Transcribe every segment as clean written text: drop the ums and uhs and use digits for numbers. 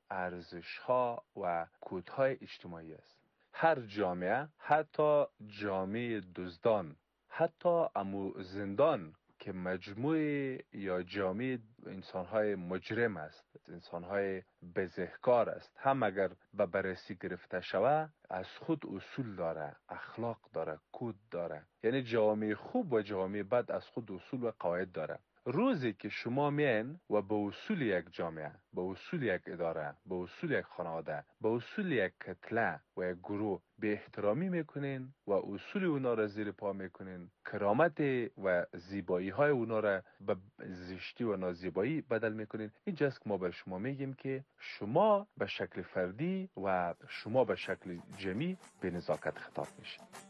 ارزش‌ها و کودهای اجتماعی است. هر جامعه، حتی جامعه دزدان، حتی زندان که مجموعه یا جامعه انسان‌های مجرم است، انسان‌های بزهکار است، هم اگر به بررسی گرفته شود از خود اصول داره، اخلاق داره، کود داره. یعنی جامعه خوب و جامعه بد از خود اصول و قواعد داره. روزی که شما میان و به اصول یک جامعه، به اصول یک اداره، به اصول یک خانواده، به اصول یک کتله و یک گروه به احترامی میکنین و اصول اونا را زیر پا میکنین، کرامت و زیبایی های اونا را به زشتی و نازیبایی بدل میکنین، اینجاست که ما به شما میگیم که شما به شکل فردی و شما به شکل جمعی به نزاکت خطاب میشید.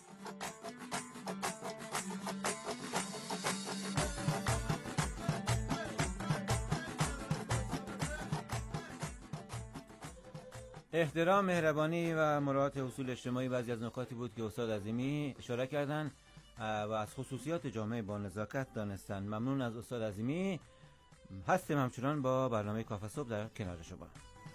احترام، مهربانی و مراعات اصول اجتماعی بعضی از نکاتی بود که استاد عظیمی اشاره کردند و از خصوصیات جامعه با نزاکت دانستن. ممنون از استاد عظیمی. هستیم همچنان با برنامه کافه صبح در کنار شما.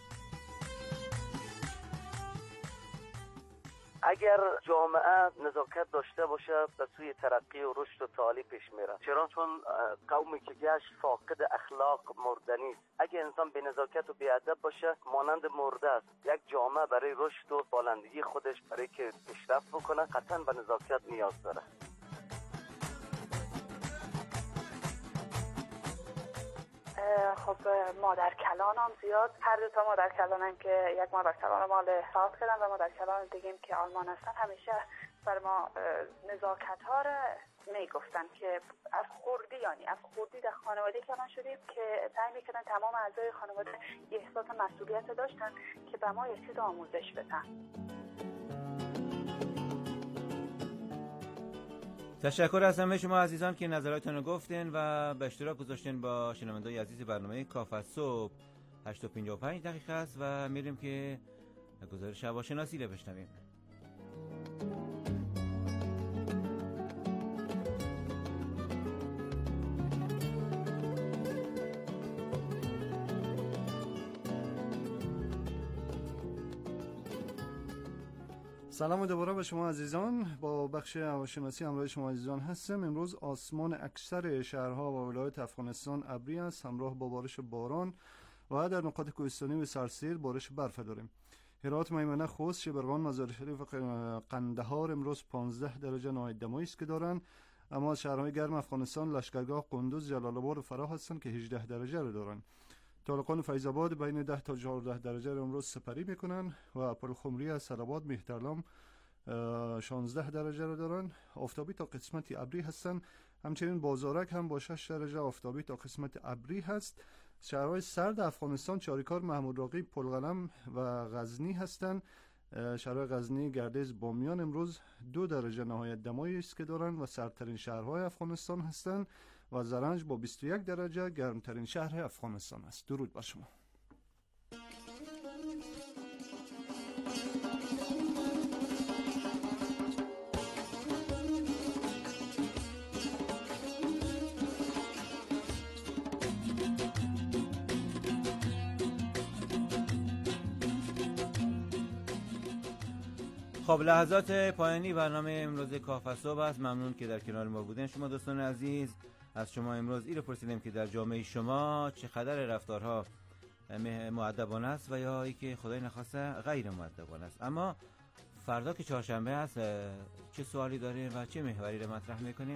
اگر جامعه نزاکت داشته باشه به سوی ترقی و رشد و تعالی پیش میره. چرا؟ چون قومی که گشت فاقد اخلاق مردنی است. اگر انسان به نزاکت و بی‌ادب باشه مانند مرده است. یک جامعه برای رشد و بالندگی خودش، برای که پیشرفت بکنه، قطعا به نزاکت نیاز داره. خب مادر کلانم زیاد، هر دو تا مادر کلانم که یک مادر کلان مال ساعت کردن و مادر کلان دیگیم که آلمان هستن، همیشه بر ما نزاکت ها را میگفتن که از خوردی در خانواده کلان شدیم که سعی میکردن تمام اعضای خانواده احساس مسئولیت داشتن که به ما یک چیز آموزش بدن. تشکر از همه شما عزیزان که نظراتتون رو گفتین و به اشتراک گذاشتین با شنونده‌های عزیز برنامه کافه صبح. 8:55 دقیقه است و میریم که گزارش هواشناسی رو بشنویم. سلام دوباره به شما عزیزان. با بخش هواشناسی همراه شما عزیزان هستم. امروز آسمان اکثر شهرها و ولایات افغانستان ابری است، همراه با بارش باران و در نقاط کوهستانی و سرسیر بارش برف داریم. هرات، میمنه، خوست، شبرغان، مزار شریف و قندهار امروز 15 درجه نهایت دمایی است که دارند. اما از شهرهای گرم افغانستان لشکرگاه، قندوز، جلال آباد و فراه هستند که 18 درجه رو دارند. طالقان و فیض آباد بین 10 تا 14 درجه رو امروز سپری میکنن و پرخمری از سراباد، مهترلام 16 درجه رو دارن. آفتابی تا قسمت ابری هستن. همچنین بازارک هم با 6 درجه آفتابی تا قسمت ابری هست. شهرهای سرد افغانستان چاریکار، محمود راقی، پلقلم و غزنی هستند. شهرهای غزنی، گردیز، بامیان امروز 2 درجه نهایت دمایی است که دارند و سردترین شهرهای افغانستان هستند و زرنج با 21 درجه گرمترین شهر افغانستان است. درود بر شما. خب لحظات پایانی برنامه امروز کافه صبح است. ممنون که در کنار ما بودین. شما دوستان عزیز، از شما امروز این رو پرسیدیم که در جامعه شما چقدر رفتارها مؤدبانه است و یا ای که خدای نخواسته غیر مؤدبانه است. اما فردا که چهارشنبه است چه سوالی داریم و چه محوری رو مطرح میکنیم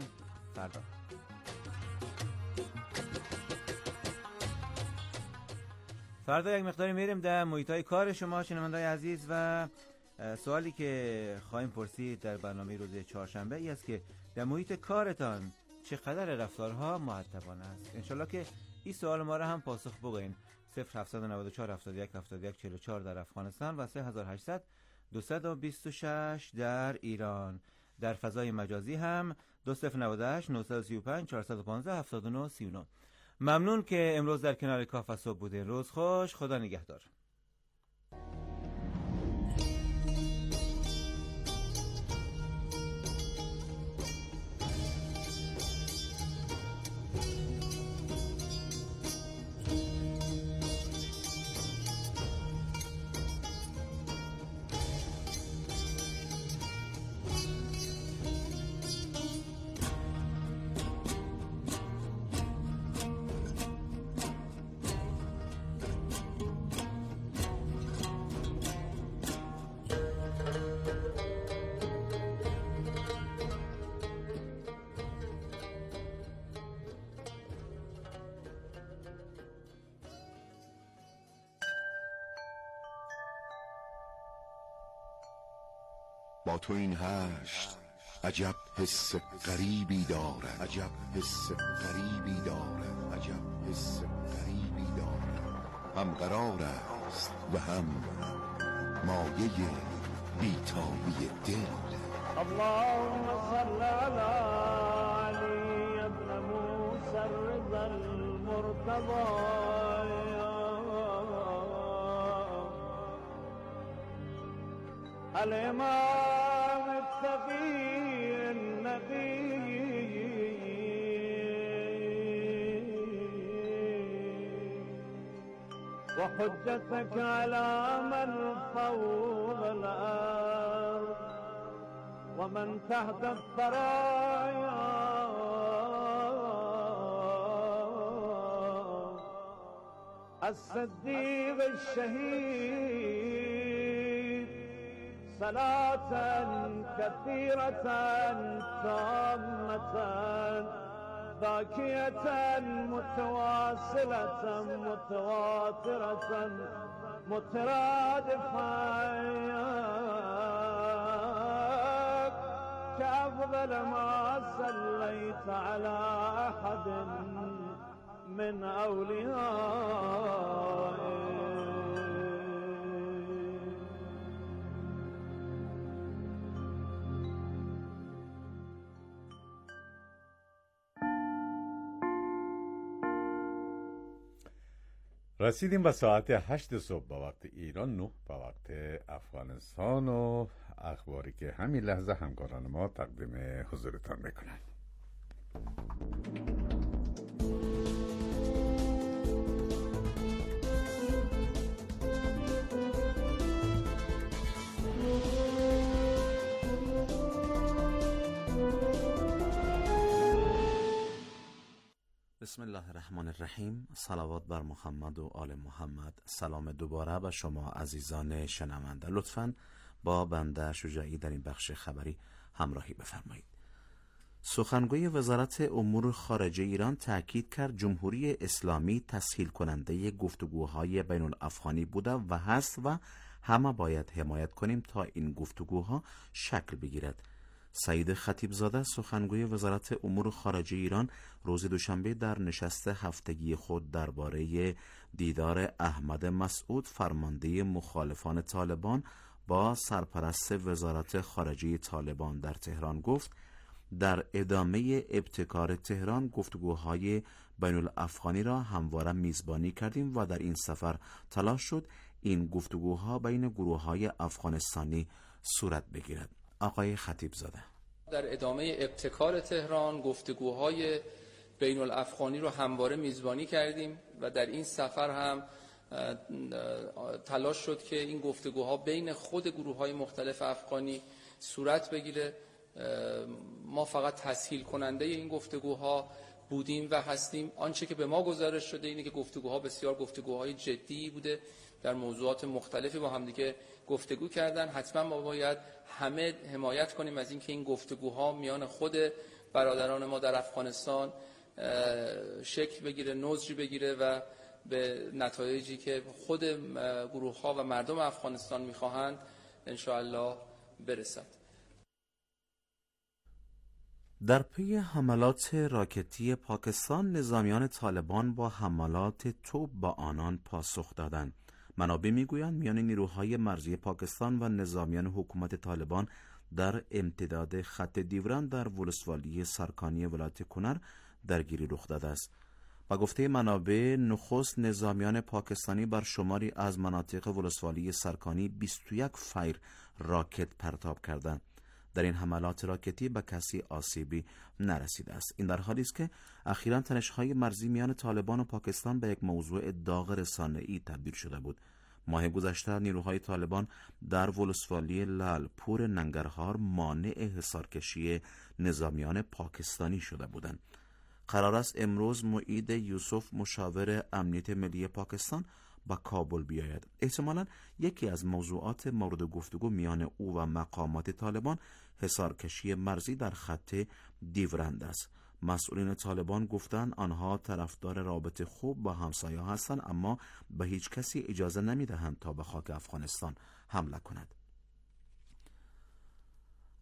فردا یک مقداری میریم در محیطای کار شما شنونده‌های عزیز و سوالی که خواهیم پرسید در برنامه روز چهارشنبه ای است که در محیط کارتان چقدر رفتارها مؤدبانه است. انشالله که این سوال ما را هم پاسخ بگوین. 0794 71 71 44 در افغانستان و 3800 226 در ایران. در فضای مجازی هم 2098 935 415 79 39. ممنون که امروز در کنار کافه صبح بودین. روز خوش، خدا نگهدار. با تو این هشت عجب حس غریبی دارد، عجب حس غریبی دارد، عجب حس غریبی دارد. هم قرار است و هم مایه بیتابی دل. اللهم صل على علي ابن موسى الرضا المرتضى الإمام التقي النبي وحجتك على من فوق الأرض ومن تحت الثرايا الصديق الشهيد صلاة كثيرة تامة باكية متواصلة متواترة مترادفة كأفضل ما صليت على أحد من أوليائك. رسیدیم به ساعت 8 صبح به وقت ایران، 9 به وقت افغانستان و اخباری که همین لحظه همکاران ما تقدیم حضورتان میکنن. بسم الله الرحمن الرحیم. صلوات بر محمد و آل محمد. سلام دوباره به شما عزیزان شنونده. لطفاً با بنده شجاعی در این بخش خبری همراهی بفرمایید. سخنگوی وزارت امور خارجه ایران تاکید کرد جمهوری اسلامی تسهیل کننده گفتگوهای بین الافغانی بوده و هست و همه باید حمایت کنیم تا این گفتگوها شکل بگیرد. سعید خطیبزاده سخنگوی وزارت امور خارجه ایران روز دوشنبه در نشست هفتگی خود درباره دیدار احمد مسعود فرمانده مخالفان طالبان با سرپرست وزارت خارجه طالبان در تهران گفت در ادامه ابتکار تهران گفتگوهای بین الافغانی را همواره میزبانی کردیم و در این سفر تلاش شد این گفتگوها بین گروه‌های افغانستانی صورت بگیرد. آقای خطیبزاده در ادامه ابتکار تهران گفتگوهای بین الافغانی رو همواره میزبانی کردیم و در این سفر هم تلاش شد که این گفتگوها بین خود گروه‌های مختلف افغانی صورت بگیره. ما فقط تسهیل کننده این گفتگوها بودیم و هستیم. آنچه که به ما گزارش شده اینه که گفتگوها بسیار گفتگوهای جدی بوده، در موضوعات مختلفی با هم دیگه گفتگو کردن. حتما ما باید همه حمایت کنیم از اینکه این گفتگوها میان خود برادران ما در افغانستان شکل بگیره، نضج بگیره و به نتایجی که خود گروه‌ها و مردم افغانستان می‌خواهند ان شاء الله برسد. در پی حملات راکتی پاکستان نظامیان طالبان با حملات توپ با آنان پاسخ دادند. منابع میگویند میان نیروهای مرزی پاکستان و نظامیان حکومت طالبان در امتداد خط دیوران در ولسوالی سرکانی ولایت کنر درگیری رخ داده است. با گفته منابع نخست نظامیان پاکستانی بر شماری از مناطق ولسوالی سرکانی 21 فیر راکت پرتاب کردند. در این حملات راکتی به کسی آسیبی نرسیده است. این در حالی است که اخیراً تنش‌های مرزی میان طالبان و پاکستان به یک موضوع داغ رسانه‌ای تبدیل شده بود. ماه گذشته نیروهای طالبان در ولسوالی لالپور ننگرهار مانع حصارکشی نظامیان پاکستانی شده بودند. قرار است امروز معید یوسف مشاور امنیت ملی پاکستان با کابل بیاید. احتمالاً یکی از موضوعات مورد گفتگو میان او و مقامات طالبان حصارکشی مرزی در خط دیورند است. مسئولین طالبان گفتند آنها طرفدار رابطه خوب با همسایه هستند، اما به هیچ کسی اجازه نمیدهند تا به خاک افغانستان حمله کند.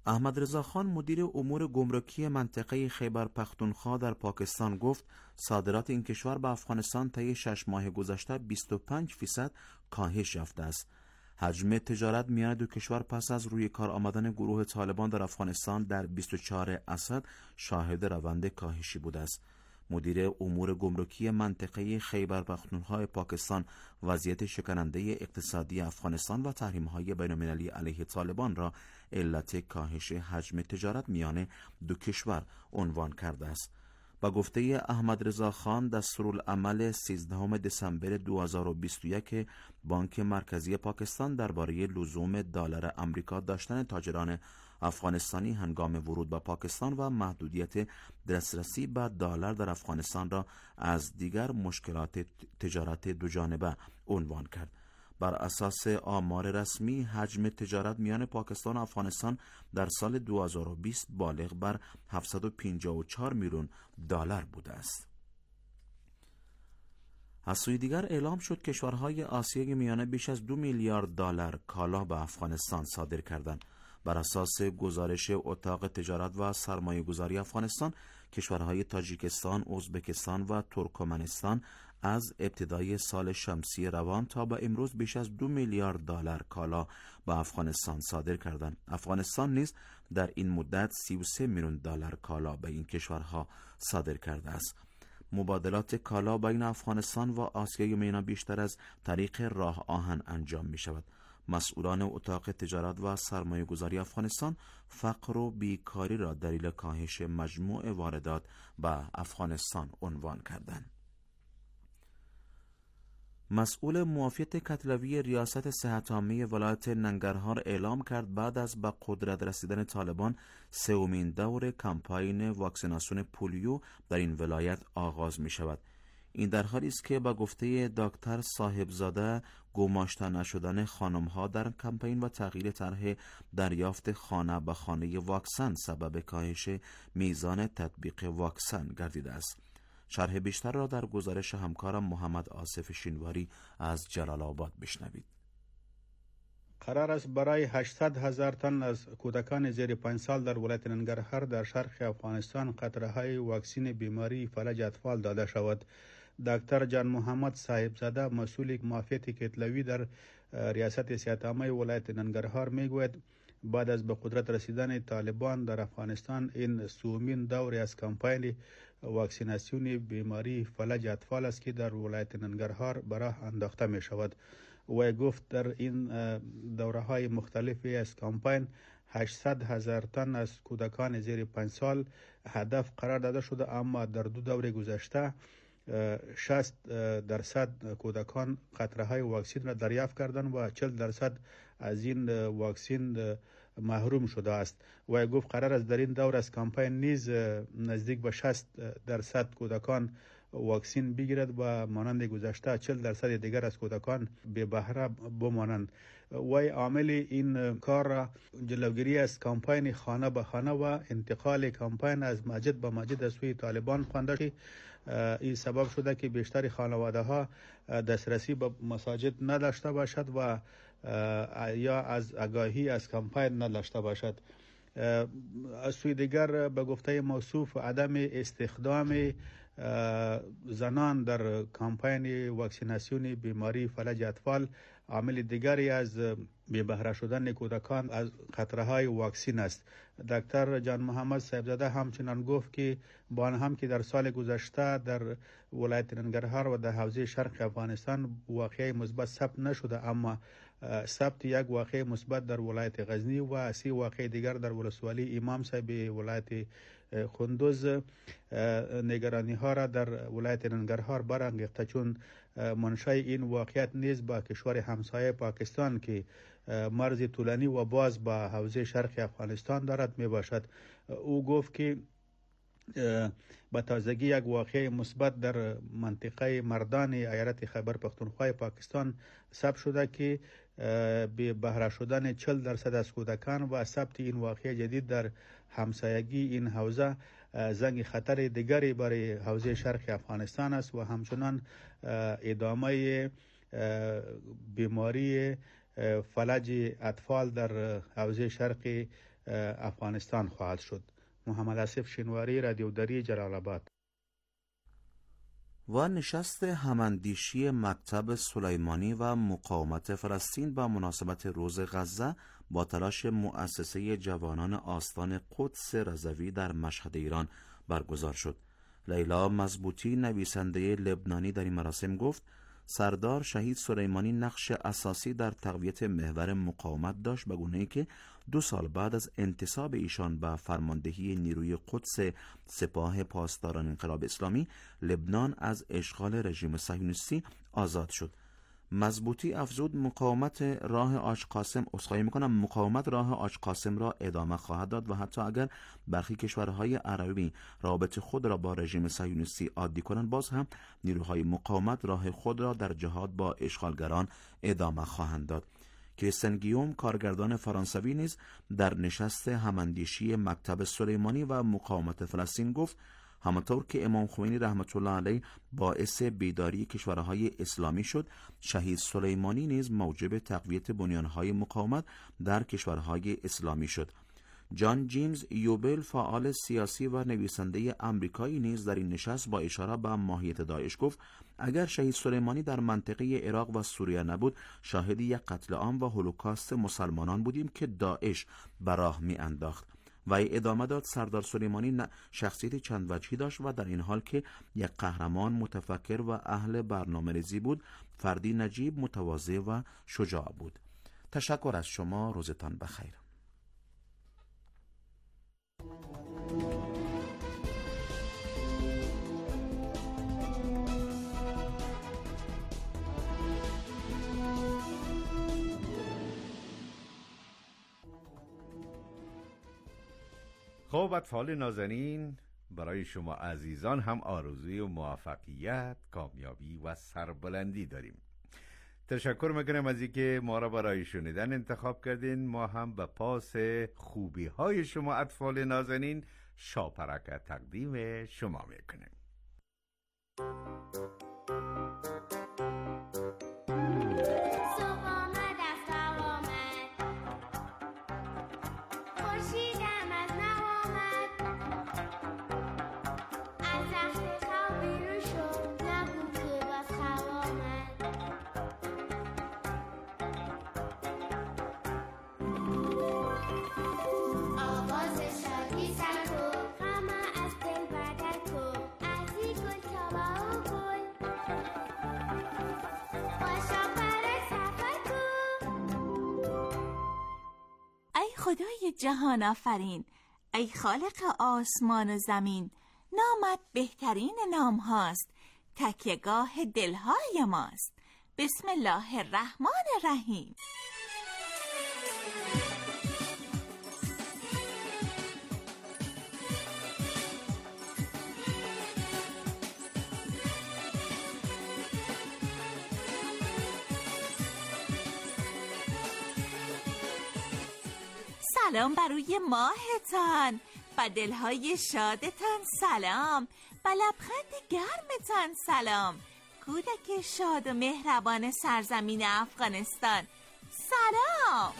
احمد رضا خان مدیر امور گمرکی منطقه خیبر پختونخوا در پاکستان گفت صادرات این کشور به افغانستان طی 6 ماه گذشته 25% کاهش یافته است. حجم تجارت میان دو کشور پس از روی کار آمدن گروه طالبان در افغانستان در 24 اسد شاهد روند کاهشی بوده است. مدیر امور گمرکی منطقه خیبر پختونخوا پاکستان وضعیت شکننده اقتصادی افغانستان و تحریم‌های بین‌المللی علیه طالبان را علت کاهش حجم تجارت میان دو کشور عنوان کرده است. با گفته احمد رضا خان، دستورالعمل 13 دسامبر 2021 بانک مرکزی پاکستان درباره لزوم دلار آمریکا داشتن تاجران افغانستانی هنگام ورود به پاکستان و محدودیت دسترسی به دلار در افغانستان را از دیگر مشکلات تجارت دوجانبه عنوان کرد. بر اساس آمار رسمی، حجم تجارت میان پاکستان و افغانستان در سال 2020 بالغ بر 754 میلیون دلار بوده است. از سوی دیگر اعلام شد کشورهای آسیای میانه بیش از 2 میلیارد دلار کالا به افغانستان صادر کردند. بر اساس گزارش اتاق تجارت و سرمایه گذاری افغانستان، کشورهای تاجیکستان، ازبکستان و ترکمنستان از ابتدای سال شمسی روان تا به امروز بیش از 2 میلیارد دلار کالا به افغانستان صادر کردند. افغانستان نیز در این مدت 33 میلیون دلار کالا به این کشورها صادر کرده است. مبادلات کالا بین افغانستان و آسیای میانه بیشتر از طریق راه آهن انجام می شود. مسئولان اتاق تجارت و سرمایه گذاری افغانستان فقر و بیکاری را دلیل کاهش مجموع واردات به افغانستان عنوان کردند. مسئول معافیت کتلوی ریاست صحت عامه ولایت ننگرهار اعلام کرد بعد از به قدرت رسیدن طالبان سومین دور کمپاین واکسیناسیون پولیو در این ولایت آغاز می شود. این در حالی است که با گفته دکتر صاحبزاده گماشته نشدن خانم‌ها در کمپین و تغییر طرح دریافت خانه به خانه واکسن سبب کاهش میزان تطبیق واکسن گردیده است. شرح بیشتر را در گزارش همکارم محمد آصف شینواری از جلال آباد بشنوید. قرار است برای 800,000 تن از کودکان زیر 5 سال در ولایت ننگرهار در شرق افغانستان قطره‌های واکسین بیماری فلج اطفال داده شود. دکتر جان محمد صاحبزاده مسئول معافیت کتلوی در ریاست صحت عامه ولایت ننگرهار میگوید بعد از به قدرت رسیدن طالبان در افغانستان این سومین دوره از کمپاین واکسیناسیون بیماری فلج اطفال است که در ولایت ننگرهار به راه انداخته می شود. و گفت در این دوره های مختلفی از کمپاین 800,000 تن از کودکان زیر 5 سال هدف قرار داده شده، اما در 2 دوره گذشته 60% کودکان قطره های واکسین را دریافت کردند و 40% از این واکسین محروم شده است. و گفت قرار است در این دور از کمپاین نیز نزدیک به 60% کودکان واکسین بگیرد و مانند گذشته 40% دیگر از کودکان به بهره بمانند. و عامل این کار را جلوگیری از کمپاین خانه به خانه و انتقال کمپاین از مسجد به مسجد از سوی طالبان خوانده شد. این سبب شده که بیشتر خانواده ها دسترسی به مساجد نداشته باشد و یا از آگاهی از کمپاین نداشته باشد. از سوی دیگر به گفته موصوف عدم استخدام زنان در کمپاین واکسیناسیون بیماری فلج اطفال عامل دیگری از بی بهره شدن کودکان از قطره های واکسین است. دکتر جان محمد صاحبزاده همچنان گفت که با آن هم که در سال گذشته در ولایت ننگرهار و در حوزه شرق افغانستان واقعه مثبت ثبت نشده، اما ثبت یک واقعه مثبت در ولایت غزنی و 30 واقعه دیگر در ولسوالی امام صاحب ولایت کندوز نگرانی ها را در ولایت ننگرهار برانگیخته، چون منشأ این واقعیت نیز با کشور همسایه پاکستان که مرز طولانی و باز با حوزه شرق افغانستان دارد می باشد. او گفت که به تازگی یک واقعه مثبت در منطقه مردان ایالت خیبر پختونخوا پاکستان ثبت شده که به بهره شدن 40% از کودکان و ثبت این واقعه جدید در همسایگی این حوزه زنگ خطر دیگری برای حوزه شرق افغانستان است و همچنان ادامه بیماری فلج اطفال در حوزه شرق افغانستان خواهد شد. محمد آصف شینواری، رادیو دری، جلال آباد. و نشست هماندیشی مکتب سلیمانی و مقاومت فلسطین با مناسبت روز غزه با تلاش مؤسسه جوانان آستان قدس رضوی در مشهد ایران برگزار شد. لیلا مضبوطی، نویسنده لبنانی، در این مراسم گفت سردار شهید سلیمانی نقش اساسی در تقویت محور مقاومت داشت، به گونه‌ای که 2 سال بعد از انتصاب ایشان به فرماندهی نیروی قدس سپاه پاسداران انقلاب اسلامی، لبنان از اشغال رژیم صهیونیستی آزاد شد. مضبوطی افزود مقاومت راه آج قاسم را ادامه خواهد داد و حتی اگر برخی کشورهای عربی رابط خود را با رژیم صهیونیستی عادی کنند، باز هم نیروهای مقاومت راه خود را در جهاد با اشغالگران ادامه خواهند داد. کریستین گیوم، کارگردان فرانسوی، نیز در نشست هماندیشی مکتب سلیمانی و مقاومت فلسطین گفت همانطور که امام خمینی رحمت الله علیه باعث بیداری کشورهای اسلامی شد، شهید سلیمانی نیز موجب تقویت بنیانهای مقاومت در کشورهای اسلامی شد. جان جیمز یوبل، فعال سیاسی و نویسنده آمریکایی، نیز در این نشست با اشاره به ماهیت داعش گفت اگر شهید سلیمانی در منطقه عراق و سوریه نبود، شاهد یک قتل عام و هولوکاست مسلمانان بودیم که داعش به راه می انداخت. و ادامه داد سردار سلیمانی شخصیت چند وجهی داشت و در این حال که یک قهرمان، متفکر و اهل برنامه‌ریزی بود، فردی نجیب، متواضع و شجاع بود. تشکر از شما، روزتان بخیر. خب اطفال نازنین، برای شما عزیزان هم آرزوی و موفقیت، کامیابی و سربلندی داریم. تشکر میکنم از اینکه ما را برای شنیدن انتخاب کردین. ما هم به پاس خوبی های شما اطفال نازنین شاپرک تقدیم شما میکنیم. خدای جهان آفرین، ای خالق آسمان و زمین، نامت بهترین نام هاست، تکیه‌گاه دلهای ماست. بسم الله الرحمن الرحیم. سلام بروی ماهتان، با دلهای شادتان سلام، با لبخند گرمتان سلام، کودک شاد و مهربان سرزمین افغانستان سلام.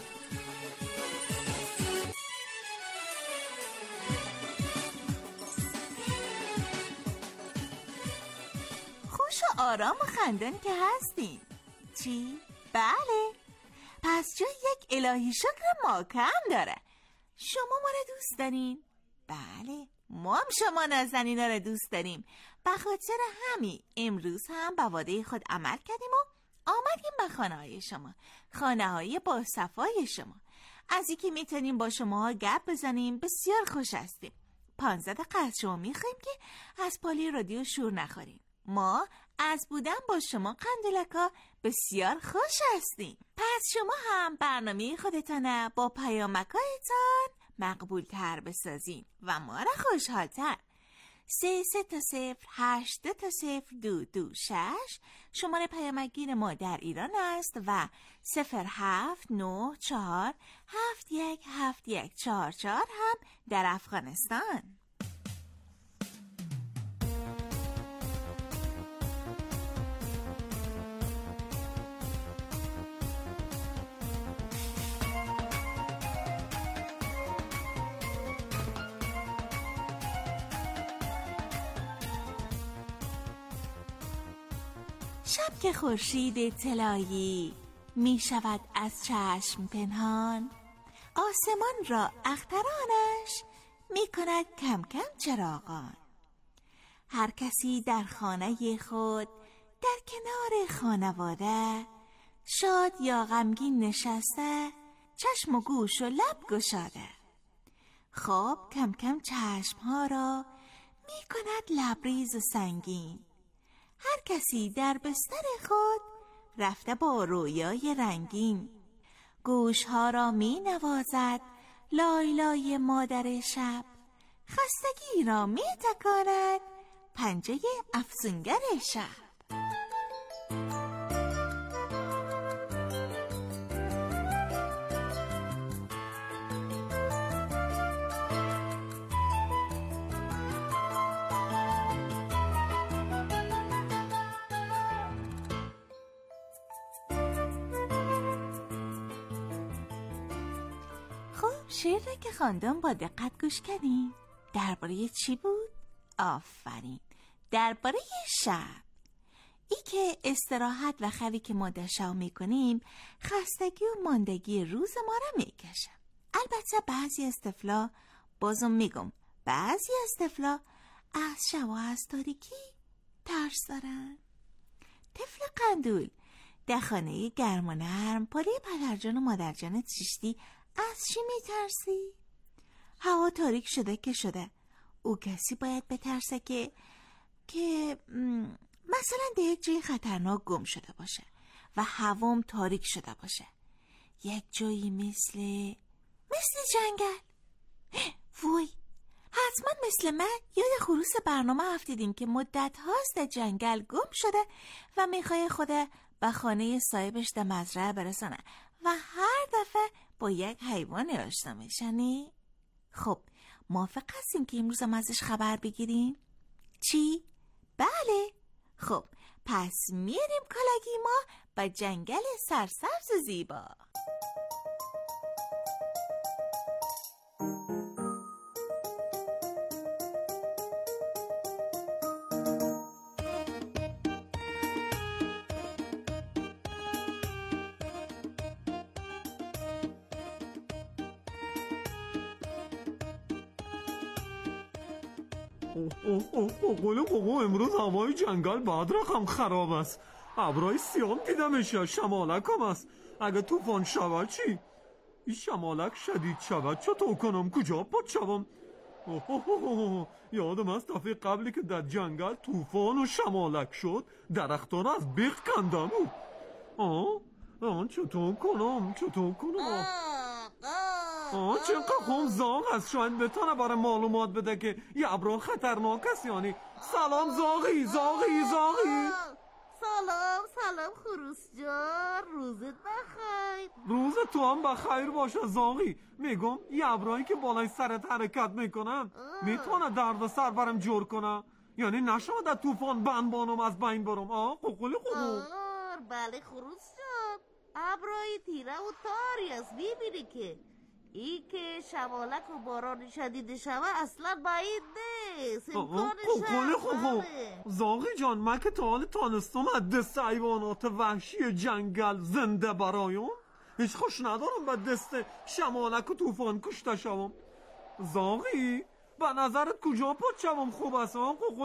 خوش و آرام و خندان که هستین؟ چی؟ بله، پس جای یک الهی شکر ما کم داره. شما ما را دوست دارین؟ بله، ما هم شما نازنینا را دوست داریم. به خاطر همین امروز هم به وعده خود عمل کردیم و آمدیم به خانه های شما، خانه های با صفای شما. از اینکه میتونیم با شما گپ بزنیم بسیار خوش هستیم. 15 دقیقه از شما میخوایم که از پالی رادیو شور نخوریم. ما از بودن با شما قندلکا بسیار خوش هستیم. پس شما هم برنامه خودتان با پیامکایتان مقبول تر بسازین و ما را خوشحال تر. 3308202226 شماره پیامگیر ما در ایران است و 0794717144 هم در افغانستان. شب که خورشید طلایی می شود از چشم پنهان، آسمان را اخترانش می کند کم کم چراغان. هر کسی در خانه خود در کنار خانواده، شاد یا غمگین نشسته، چشم و گوش و لب گشاده. خواب کم کم چشمها را می کند لبریز و سنگین. هر کسی در بستر خود رفته با رویای رنگین. گوشها را می نوازد لای لای مادر شب، خستگی را می تکاند پنجه افسونگر شب. شعر که خواندم با دقت گوش کردین؟ درباره چی بود؟ آفرین، درباره شب. ای که استراحت و خوابی که ما در شب میکنیم خستگی و ماندگی روز ما را میکشه. البته بعضی از طفلا، بازم میگم بعضی از طفلا از شب و از تاریکی ترس دارن. طفل قندول در خانه گرم و نرم پاله پدرجان و مادرجان چشتی از چی میترسی؟ هوا تاریک شده که شده. او کسی باید بترسه که مثلا در یک جای خطرناک گم شده باشه و هوام تاریک شده باشه. یک جایی مثل جنگل. وای، حتما مثل من یاد خروس برنامه افتیدین که مدت هاست در جنگل گم شده و میخواه خوده به خانه صاحبش در مزرعه برسانه و هر دفعه با یک حیوان آشنا میشنی؟ خب موافق هستیم که امروز هم ازش خبر بگیریم؟ چی؟ بله. خب پس میریم کالگی ما به جنگل سرسبز و زیبا. قوقو امروز هوای جنگل بعد رقم خراب است. ابرای سیام دیدمش، شمالک هم است. اگه طوفان شود چی؟ این شمالک شدید شود چطور کنم؟ کجا پاد شوم؟ یادم است دفعه قبلی که در جنگل طوفان و شمالک شد درختان از بیخ کندم. چطور کنم؟ چقدر خون زاغ است. شاید بتانه برای معلومات بده که یه ابرا خطرناک است. یعنی سلام زاغی. سلام خروس جان، روزت بخیر. روز تو هم بخیر باشه زاغی. میگم یه ابرایی که بالای سرت حرکت میکنن میتونه درد سر برم جور کنه؟ یعنی نشود در طوفان بانم از بین برم. قوقلی بله خروس جان، ابرای تیره و تاری است. میبینی که ای که شمالک و باران شدید شوه اصلا بعید نیست. زاغی جان، من که تا حال تانستم از دست حیوانات وحشی جنگل زنده برایم هیچ خوش ندارم به دست شمالک و طوفان کشته شوم. زاغی به نظرت کجا پاد شوم خوب است؟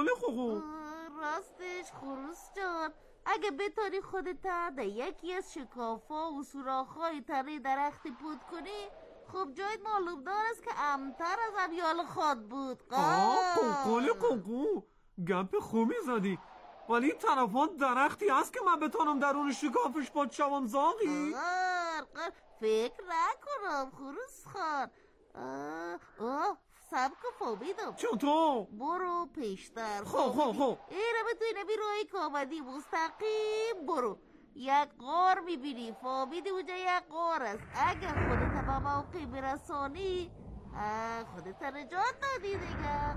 راستش خروس جان، اگه بتاری خودت در یکی از شکافا و سوراخ‌های تنه درختی پود کنی، خب جایت معلوم دار است که امتر از امیال خود بود. قوقو گپ خوبی زدی، ولی طرفان درختی هست که من بتانم درون شکافش پاد شوم زاغی؟ فکر نکنم خروس خان. سبک فهمیدم. چطور؟ برو پیشتر. خب ایره بتوی نبی روی که آمدی مستقیم برو. یک غار میبینی، فهمیدی اونجا یک غار است. اگر خودت به موقع برسانی خودت نجات دادی دیگه.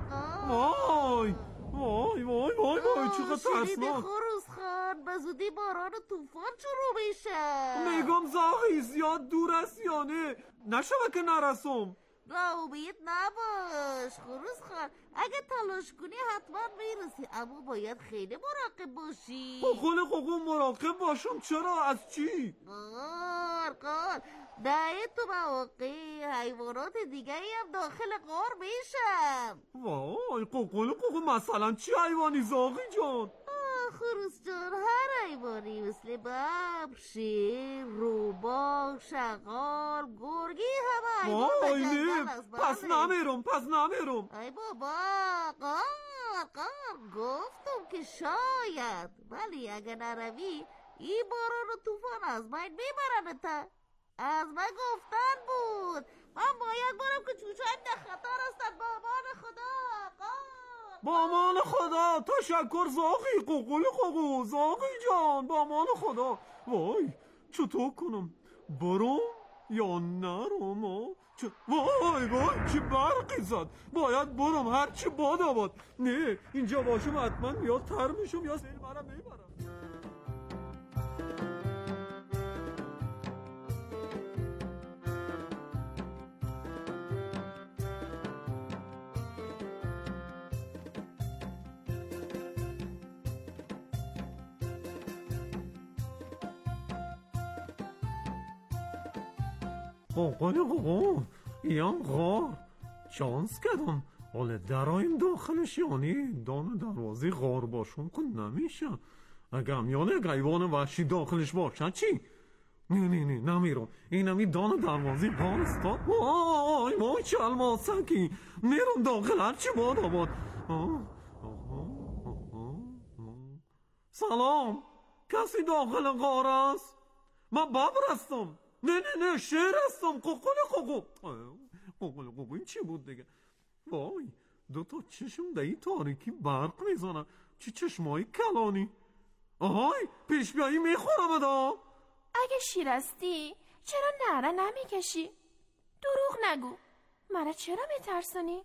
وای چقدر ترسناک. شنیدی خروس خان، به زودی باران و طوفان شروع میشه. میگم زاغی زیاد دور است یا نه؟ نشوه که نرسم. ناامید نباش خروس خان، اگه تلاش کنی حتما میرسی، اما باید خیلی مراقب باشی. قوقل مراقب باشم؟ چرا؟ از چی؟ غار در تو مواقع حیوانات دیگه هم داخل غار میشن. وای قوقل مثلا چی حیوانی زاغی جان؟ خروس جان، هر حیوانی مثل ببر، شیر، روباه، شغال، گرگی همه حیوان به جنگل است. پس نمیرم. ای بابا قار گفتم که شاید، ولی اگه نروی این باران و طوفان از من میبرنت. از من گفتن بود من باید برم که چوچایم در خطر هستن. با امان خدا قار. با امان خدا. تشکر زاغی. قوقل زاغی جان، با امان خدا. وای چطور کنم؟ برم یا نرم؟ وای چه برقی زد. باید برم هرچی باد آباد. نه اینجا باشم حتما یا تر میشم یا سیل برم میبرم. قوقل این غار چانس کردم. حالا درایم داخلش، یعنی دان دروازه غار باشم که نمیشه. اگه همیانه حیوان وحشی داخلش باشد چی؟ نه نمیرم. اینمی دان دروازه غار استاد. وای چه الماسکی. میرم داخل هرچی باد آباد. سلام، کسی داخل غار است؟ من ببر هستم. نه شیر هستم. قوقل این چی بود دیگه؟ وای دو تا چشم در این تاریکی برق میزنن. چه چشمایی کلانی. آهای پیش بیایی میخورم ادا. اگه شیر هستی چرا نره نمیکشی؟ دروغ نگو. مرا چرا میترسانی؟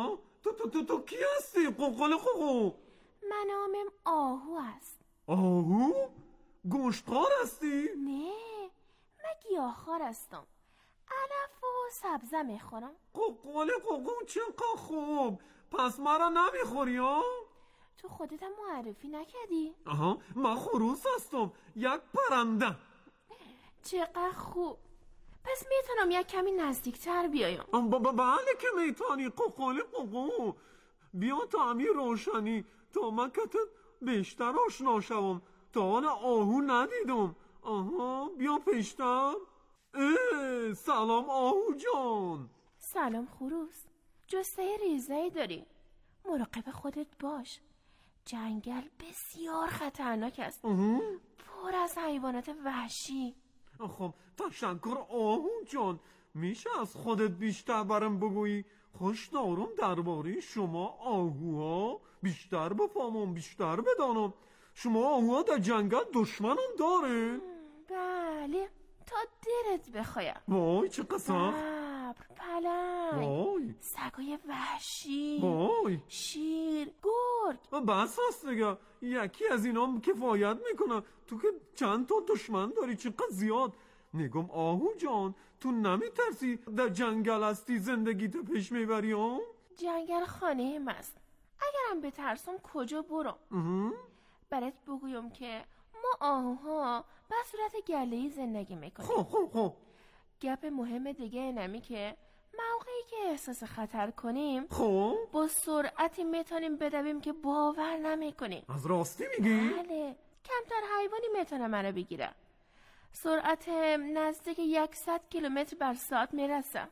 تو کی هستی؟ قوقل من نامم آهو است. آهو؟ گوشتخوار هستی؟ نه من گیاهخوار هستم. علف و سبزه میخورم. قوقل چقدر خوب. پس مرا نمیخوری ها؟ تو خودت معرفی نکردی؟ من خروس هستم، یک پرنده. چقدر خوب. پس میتونم یک کمی نزدیکتر بیایم؟ بله که میتونی. قوقل بیا تا همین روشنی تا من کتت بیشتر آشنا شوم. تا حالا آهو ندیدم. بیا پیشتر. سلام آهو جان. سلام خروس. جثه ریزه‌ای داری. مراقب خودت باش. جنگل بسیار خطرناک است. پر از حیوانات وحشی. خب تشکر آهو جان. میشه از خودت بیشتر برام بگویی؟ خوش دارم درباره شما آهوها بیشتر بفهمم، بیشتر بدانم. شما آهوها در جنگل دشمنان داره؟ بله تا دلت بخوایم. وای چه قصه؟ ببر، پلنگ، سگای وحشی، شیر، گرگ. بس هست دیگه. یکی از اینا کفایت میکنه. تو که چند تا دشمن داری، چقدر زیاد. میگم آهو جان تو نمیترسی در جنگل هستی زندگیت پیش میبری هم؟ جنگل خانه مست. اگرم بترسم کجا برم؟ برات بگویم که ما آهوها به صورت گله‌ای زندگی میکنیم. خب گپ مهم دیگه اینمی که موقعی که احساس خطر کنیم با سرعتی میتونیم بدویم که باور نمیکنیم. از راستی میگی؟ بله. کمتر حیوانی میتونه منو بگیره. سرعت نزدیک 100 کیلومتر بر ساعت میرسه.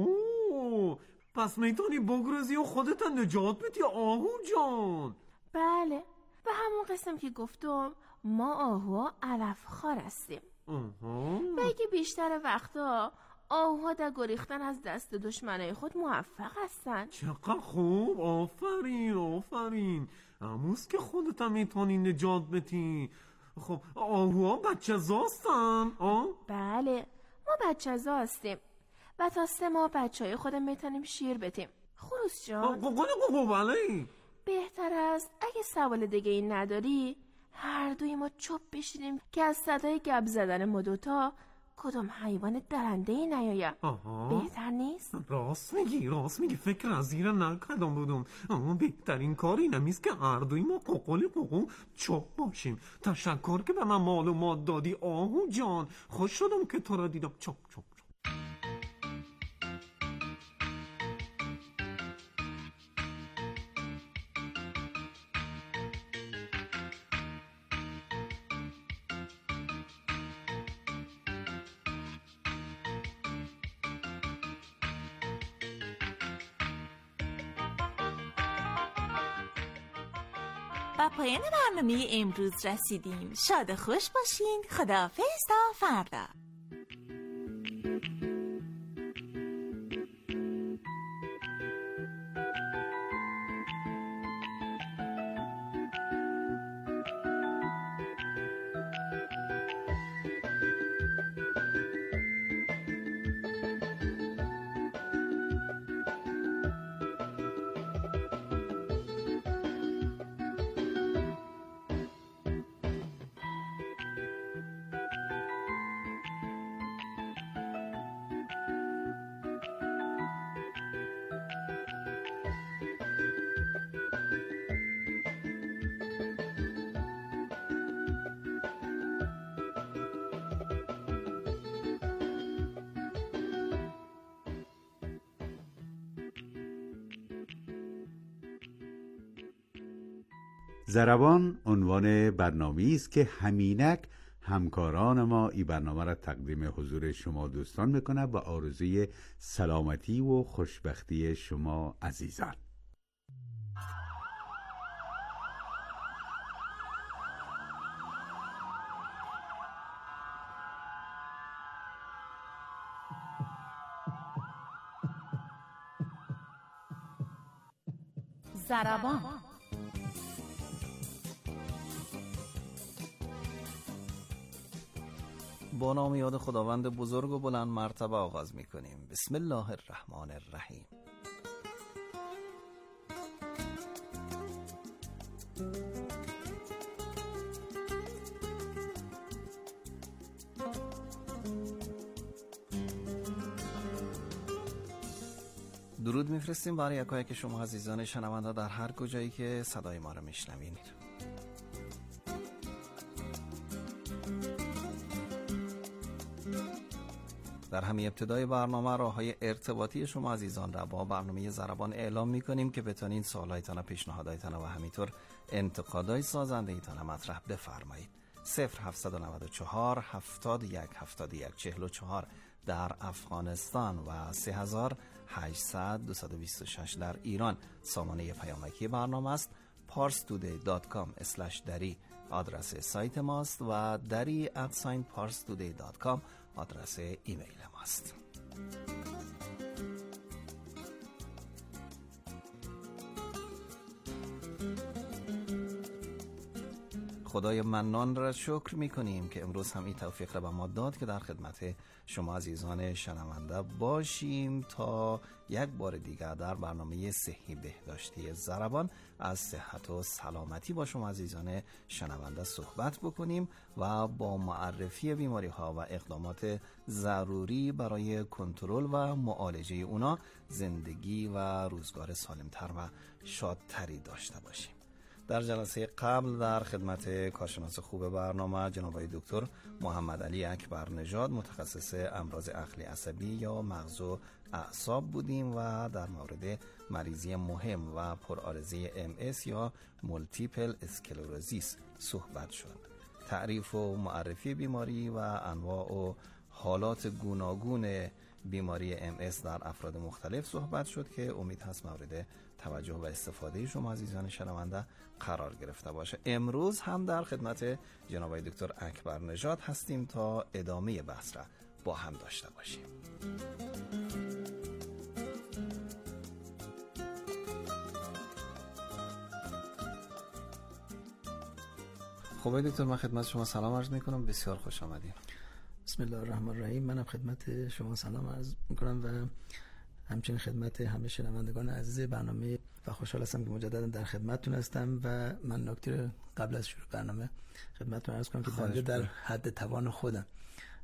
پس میتونی بگرزی و خودت نجات بدی آهو جان. بله. و همون قسم که گفتم ما آهوها علفخوار هستیم. و اگه بیشتر وقتا آهوها در گریختن از دست دشمنای خود موفق هستن. چقدر خوب. آفرین. اموز که خودت هم میتونی نجات بدی. خب آهوها بچه‌زا هستن؟ بله ما بچه‌زا هستیم و تا 3 ماه بچه‌های خودم میتونیم شیر بدیم. خروس جان بله بهتر است اگه سوال دیگه این نداری هر دوی ما چوب بشینیم که از صدای گپ زدن ما دوتا کدوم حیوان درنده نیایم. بهتر نیست؟ راست میگی فکر از زیر نکردم بودم، اما بهترین کار این همیست که هر دوی ما قوقو چوب باشیم. تشکر که به من معلومات دادی آهو جان، خوش شدم که تو را دیدم. چوب. با پایان برنامه امروز رسیدیم. شاد خوش باشین. خداحافظ تا فردا. ضربان عنوان برنامه‌ای است که همینک همکاران ما این برنامه را تقدیم حضور شما دوستان میکنه با آرزوی سلامتی و خوشبختی شما عزیزان. ضربان با نام یاد خداوند بزرگ و بلند مرتبه آغاز می کنیم. بسم الله الرحمن الرحیم. درود میفرستیم برای یکایک شما عزیزان شنونده در هر کجایی که صدای ما رو میشنوید. در همین ابتدای برنامه راه‌های ارتباطی شما عزیزان را با برنامه ضربان اعلام می‌کنیم که بتونین سوالایتان، پیشنهاداتتان و همینطور انتقادای سازنده‌ایتان مطرح بفرمایید. 0794 71 71 44 در افغانستان و 3800 226 در ایران سامانه پیامکی برنامه است. parstoday.com/dari آدرس سایت ماست و dari@parstoday.com آدرس ایمیل ماست. خدای منان را شکر میکنیم که امروز هم این توفیق را به ما داد که در خدمت شما عزیزان شنونده باشیم تا یک بار دیگر در برنامه صحی بهداشتی ضربان از صحت و سلامتی با شما عزیزان شنونده صحبت بکنیم و با معرفی بیماری ها و اقدامات ضروری برای کنترل و معالجه اونا زندگی و روزگار سالمتر و شادتری داشته باشیم. در جلسه قبل در خدمت کارشناس خوب برنامه جناب آقای دکتر محمد علی اکبر نژاد متخصص امراض عقلی عصبی یا مغز و اعصاب بودیم و در مورد مریضی مهم و پرآرزه MS یا مولتیپل اسکلروزیس صحبت شد. تعریف و معرفی بیماری و انواع و حالات گوناگون بیماری MS در افراد مختلف صحبت شد که امید هست مورد توجه و استفاده شما عزیزان شنونده قرار گرفته باشه. امروز هم در خدمت جناب آقای دکتر اکبر نژاد هستیم تا ادامه بحث را با هم داشته باشیم. خب آقای دکتر، من خدمت شما سلام عرض میکنم. بسیار خوش آمدید. بسم الله الرحمن الرحیم. منم خدمت شما سلام عرض میکنم و همچنین خدمت همه شنوندگان عزیز برنامه و خوشحال هستم که مجددا در خدمتتون هستم و من نکته قبل از شروع برنامه خدمتتون عرض کنم که بنده در حد توان خودم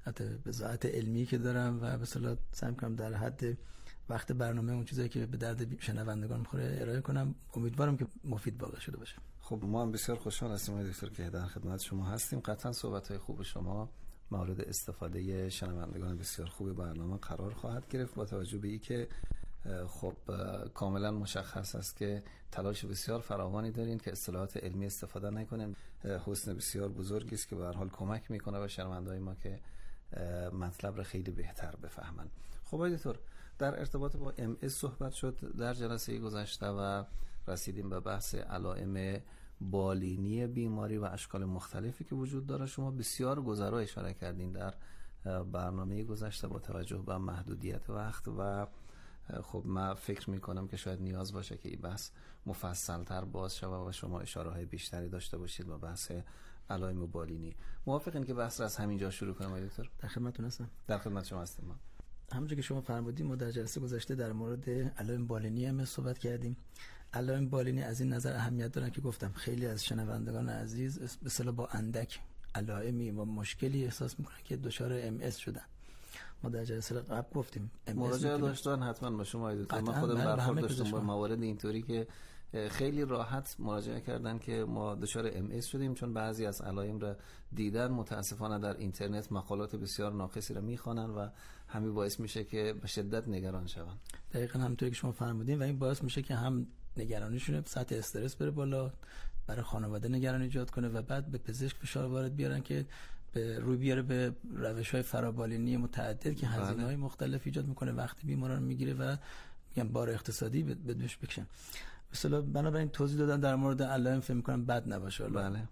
حتی بضاعت علمی که دارم و به اصطلاح سعی می‌کنم در حد وقت برنامه اون چیزایی که به درد شنوندگان می‌خوره ارائه کنم. امیدوارم که مفید واقع شده باشه. خب ما هم بسیار خوشحال هستیم آقای دکتر که در خدمت شما هستیم. قطعا صحبت‌های خوب شما مورد استفاده شنوندگان بسیار خوب برنامه قرار خواهد گرفت، با توجه به اینکه خب کاملا مشخص است که تلاش بسیار فراوانی دارین که اصطلاحات علمی استفاده نکنین. حسن بسیار بزرگی است که به هر حال کمک میکنه به شنوندگان ما که مطلب را خیلی بهتر بفهمن. خب آقای دکتر، در ارتباط با MS صحبت شد در جلسه گذشته و رسیدیم به بحث علائم بالینی بیماری و اشکال مختلفی که وجود داره. شما بسیار گذرا اشاره کردین در برنامه گذشته با توجه به محدودیت وقت و خب من فکر میکنم که شاید نیاز باشه که این بحث مفصل‌تر باز شود و شما اشاره‌های بیشتری داشته باشید با بحث علائم بالینی. موافقین که بحث را از همینجا شروع کنم آقای دکتر؟ در خدمتتون هستم. در خدمت شما هستم. ما همونجوری که شما فرمودید ما در جلسه گذشته در مورد علائم بالینی هم صحبت کردیم. علائم بالینی از این نظر اهمیت دارن که گفتم خیلی از شنوندگان عزیز به اصطلاح با اندک علائمی و مشکلی احساس میکنن که دچار MS شدن. ما در جلسه قبل گفتیم مراجعه داشتن حتما با شما آید. من خودم برخورد داشتم با موارد اینطوری که خیلی راحت مراجعه کردن که ما دچار MS شدیم، چون بعضی از علائم را دیدن متاسفانه در اینترنت مقالات بسیار ناقصی را میخوانن و همین باعث میشه که به شدت نگران شون. دقیقاً همونطوری که شما فرمودین و این باعث میشه که هم نگرانیشون سطح استرس بره بالا، برای خانواده نگرانی ایجاد کنه و بعد به پزشک فشار وارد بیارن که به روی بیاره به روش‌های فرابالینی متعدد که هزینه‌های مختلف ایجاد میکنه، وقتی بیماران میگیره و میگم بار اقتصادی به دوش بکشن. مثلا بنابراین توضیح دادم در مورد علائم فکر می‌کنم بد نباشه. بله.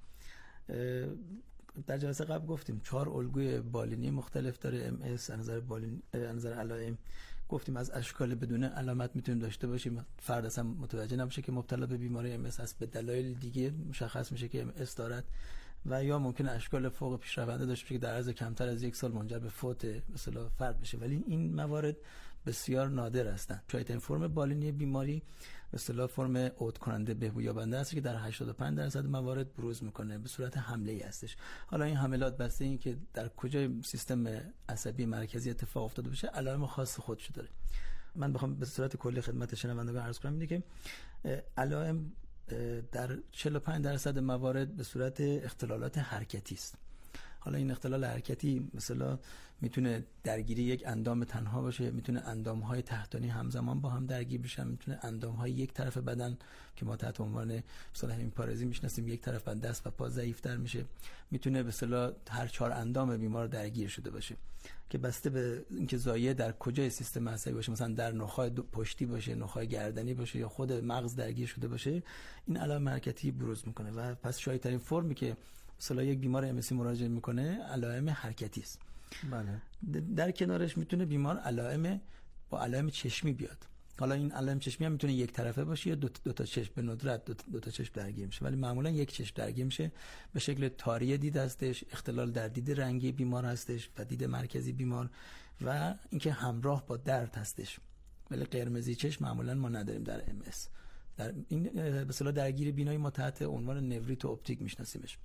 در جلسه قبل گفتیم 4 الگوی بالینی مختلف داره MS. از نظر علائم گفتیم از اشکال بدون علامت میتونیم داشته باشیم، فرد اصلا متوجه نباشه که مبتلا به بیماری MS است، به دلایل دیگه مشخص میشه که MS دارد و یا ممکن اشکال فوق پیشرونده داشته باشه که در عرض کمتر از 1 سال منجر به فوت مثلا فرد بشه، ولی این موارد بسیار نادر هستند. شاید این فرم بالینی بیماری به اصطلاح فرم عود کننده بهبویابنده است که در 85% موارد بروز میکنه، به صورت حمله‌ای هستش. حالا این حملات بسته این که در کجای سیستم عصبی مرکزی اتفاق افتاده باشه علائم خاص خودش داره. من بخوام به صورت کلی خدمت شنوندگان عرض کنم اینه که علائم در 45% موارد به صورت اختلالات حرکتی است. حالا این اختلال حرکتی مثلا میتونه درگیری یک اندام تنها باشه، میتونه اندام‌های تحتانی همزمان با هم درگیر بشن، میتونه اندام‌های یک طرف بدن که ما تحت عنوان مثلا همین پارازی میشناسیم یک طرف بدن دست و پا ضعیف‌تر میشه، میتونه به اصطلاح هر 4 اندام بیمار درگیر شده باشه که بسته به اینکه زایه در کجای سیستم عصبی باشه، مثلا در نخاع پشتی باشه، نخاع گردنی باشه یا خود مغز درگیر شده باشه، این علائم حرکتی بروز میکنه و پس شایع‌ترین فرمی که مثلا یک بیمار MS مراجعه میکنه علائم حرکتی است. بله. در کنارش میتونه بیمار با علائم چشمی بیاد. حالا این علائم چشمی هم میتونه یک طرفه باشه یا دو تا چشم، به ندرت دو تا چشم درگیر میشه، ولی معمولا یک چشم درگیر میشه. به شکل تاری دید هستش، اختلال در دید رنگی بیمار هستش و دید مرکزی بیمار و اینکه همراه با درد هستش. ولی قرمزی چشم معمولا ما نداریم در MS. در این به اصطلاح درگیری بینایی ما تحت عنوان نوریت اپتیک میشناسیمش.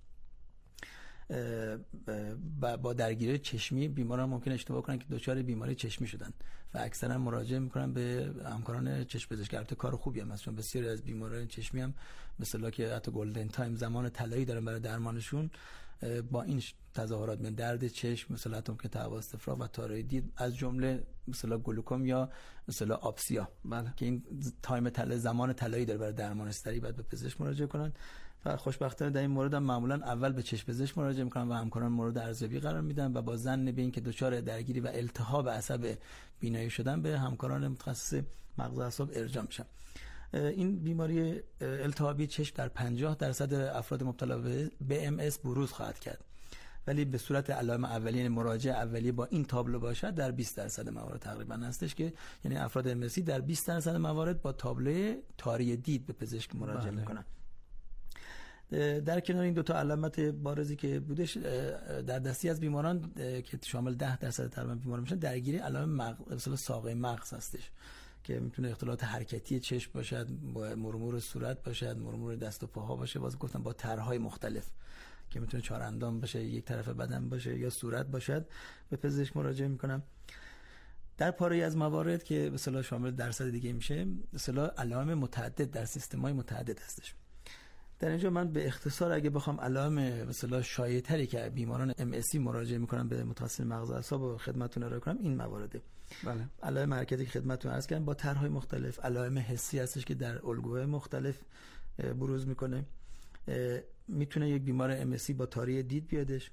با درگیری چشمی بیماران ممکن اشتباه کنن که دچار بیماری چشمی شدن و اکثرا مراجعه میکنن به همکاران چشم پزشکی. البته کار خوبی هم هست چون بسیاری از بیماران چشمی هم مثلا که حتی گلدن تایم زمان طلایی دارن برای درمانشون با این تظاهرات من درد چشم مثلا ممکن تهوع استفراغ و تاریکی دید از جمله مثلا گلوکوم یا مثلا آپسیا، بله. که این تایم زمان طلایی داره برای درمان استری بعد به پزشک مراجعه کنن و خوشبختانه در این مورد هم معمولا اول به چشم پزشک مراجعه میکنن و همکاران مورد ارزیابی قرار میدن و با ظن به این که دچار درگیری و التهاب عصب بینایی شدن به همکاران متخصص مغز اعصاب ارجاع میشن. این بیماری التهابی چشم در 50% افراد مبتلا به MS بروز خواهد کرد، ولی به صورت علائم اولیه مراجعه اولیه با این تابلو باشد در 20% موارد تقریبا هستش که یعنی افراد MS در 20% موارد با تابلوی تاری دید به پزشک مراجعه میکنن. در کنار این 2 علامت بارزی که بودش در دستی از بیماران که شامل 10% تقریبا بیماران میشن درگیری علائم مثلا ساقه مغز هستش که میتونه اختلالات حرکتی چشم باشد، مرمور صورت باشد، مرمور دست و پاها باشه، باز گفتم با طرح‌های مختلف که میتونه 4 اندام باشه، یک طرف بدن باشه یا صورت باشد، به پزشک مراجعه میکنم. در پاره از موارد که به اصطلاح شامل درصد دیگه میشه، به اصطلاح علائم متعدد در سیستم‌های متعدد هستش. در اینجا من به اختصار اگه بخوام علائم به اصطلاح شایع‌تری که بیماران MSc مراجعه میکنن به متخصص مغز و اعصاب و خدمتتون ارائه کنم این موارده. بله. علائم حرکتی که خدمتتون عرض کردم با طرح‌های مختلف، علائم حسی هستش که در الگوهای مختلف بروز میکنه. میتونه یک بیمار MSc با تاری دید بیادش،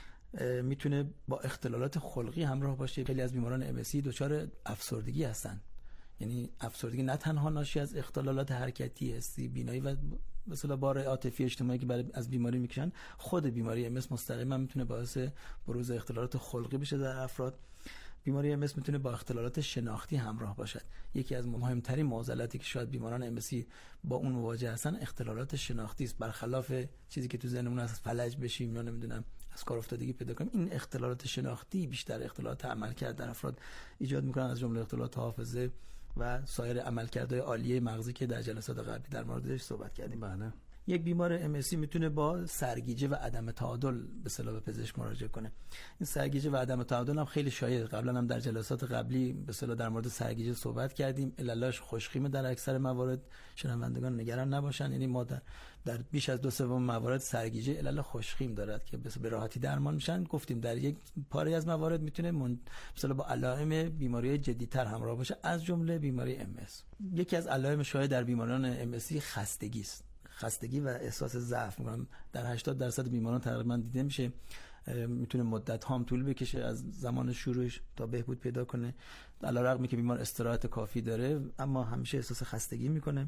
میتونه با اختلالات خلقی همراه باشه. خیلی از بیماران MSc دچار افسردگی هستن، یعنی افسردگی نه تنها ناشی از اختلالات حرکتی، حسی، بینایی و مثلا بار عاطفی اجتماعی که برای از بیماری میکشن، خود بیماری MS مستقیما میتونه باعث بروز اختلالات خلقی بشه در افراد. بیماری MS میتونه با اختلالات شناختی همراه باشد. یکی از مهمترین معضلاتی که شاید بیماران MSc با اون مواجه هستن اختلالات شناختی است، برخلاف چیزی که تو ذهنمون از فلج بشیم یا نمیدونم از کار افتادگی پیدا کنیم. این اختلالات شناختی بیشتر اختلالات عملکرد در افراد ایجاد میکنن، از جمله اختلالات حافظه و سایر عملکردهای عالیه مغزی که در جلسات قبلی در موردش صحبت کردیم. بله. یک بیمار MSc میتونه با سرگیجه و عدم تعادل به اصطلاح به پزشک مراجعه کنه. این سرگیجه و عدم تعادل هم خیلی شایع، قبلا هم در جلسات قبلی به اصطلاح در مورد سرگیجه صحبت کردیم. علتش خوشخیمه در اکثر موارد، شنوندگان نگران نباشن، یعنی ما در بیش از 2/3 موارد سرگیجه علل خوشخیم دارد که به راحتی درمان میشن. گفتیم در یک پاره از موارد میتونه مثلا با علائم بیماری جدی‌تر همراه باشه، از جمله بیماری MS. یکی از علائم شایع در بیماران MSc خستگی است. خستگی و احساس ضعف می‌کنم در 80% بیماران تقریبا دیده میشه. میتونه مدت هم طول بکشه از زمان شروعش تا بهبود پیدا کنه. علیرغم که بیمار استراحت کافی داره اما همیشه احساس خستگی میکنه.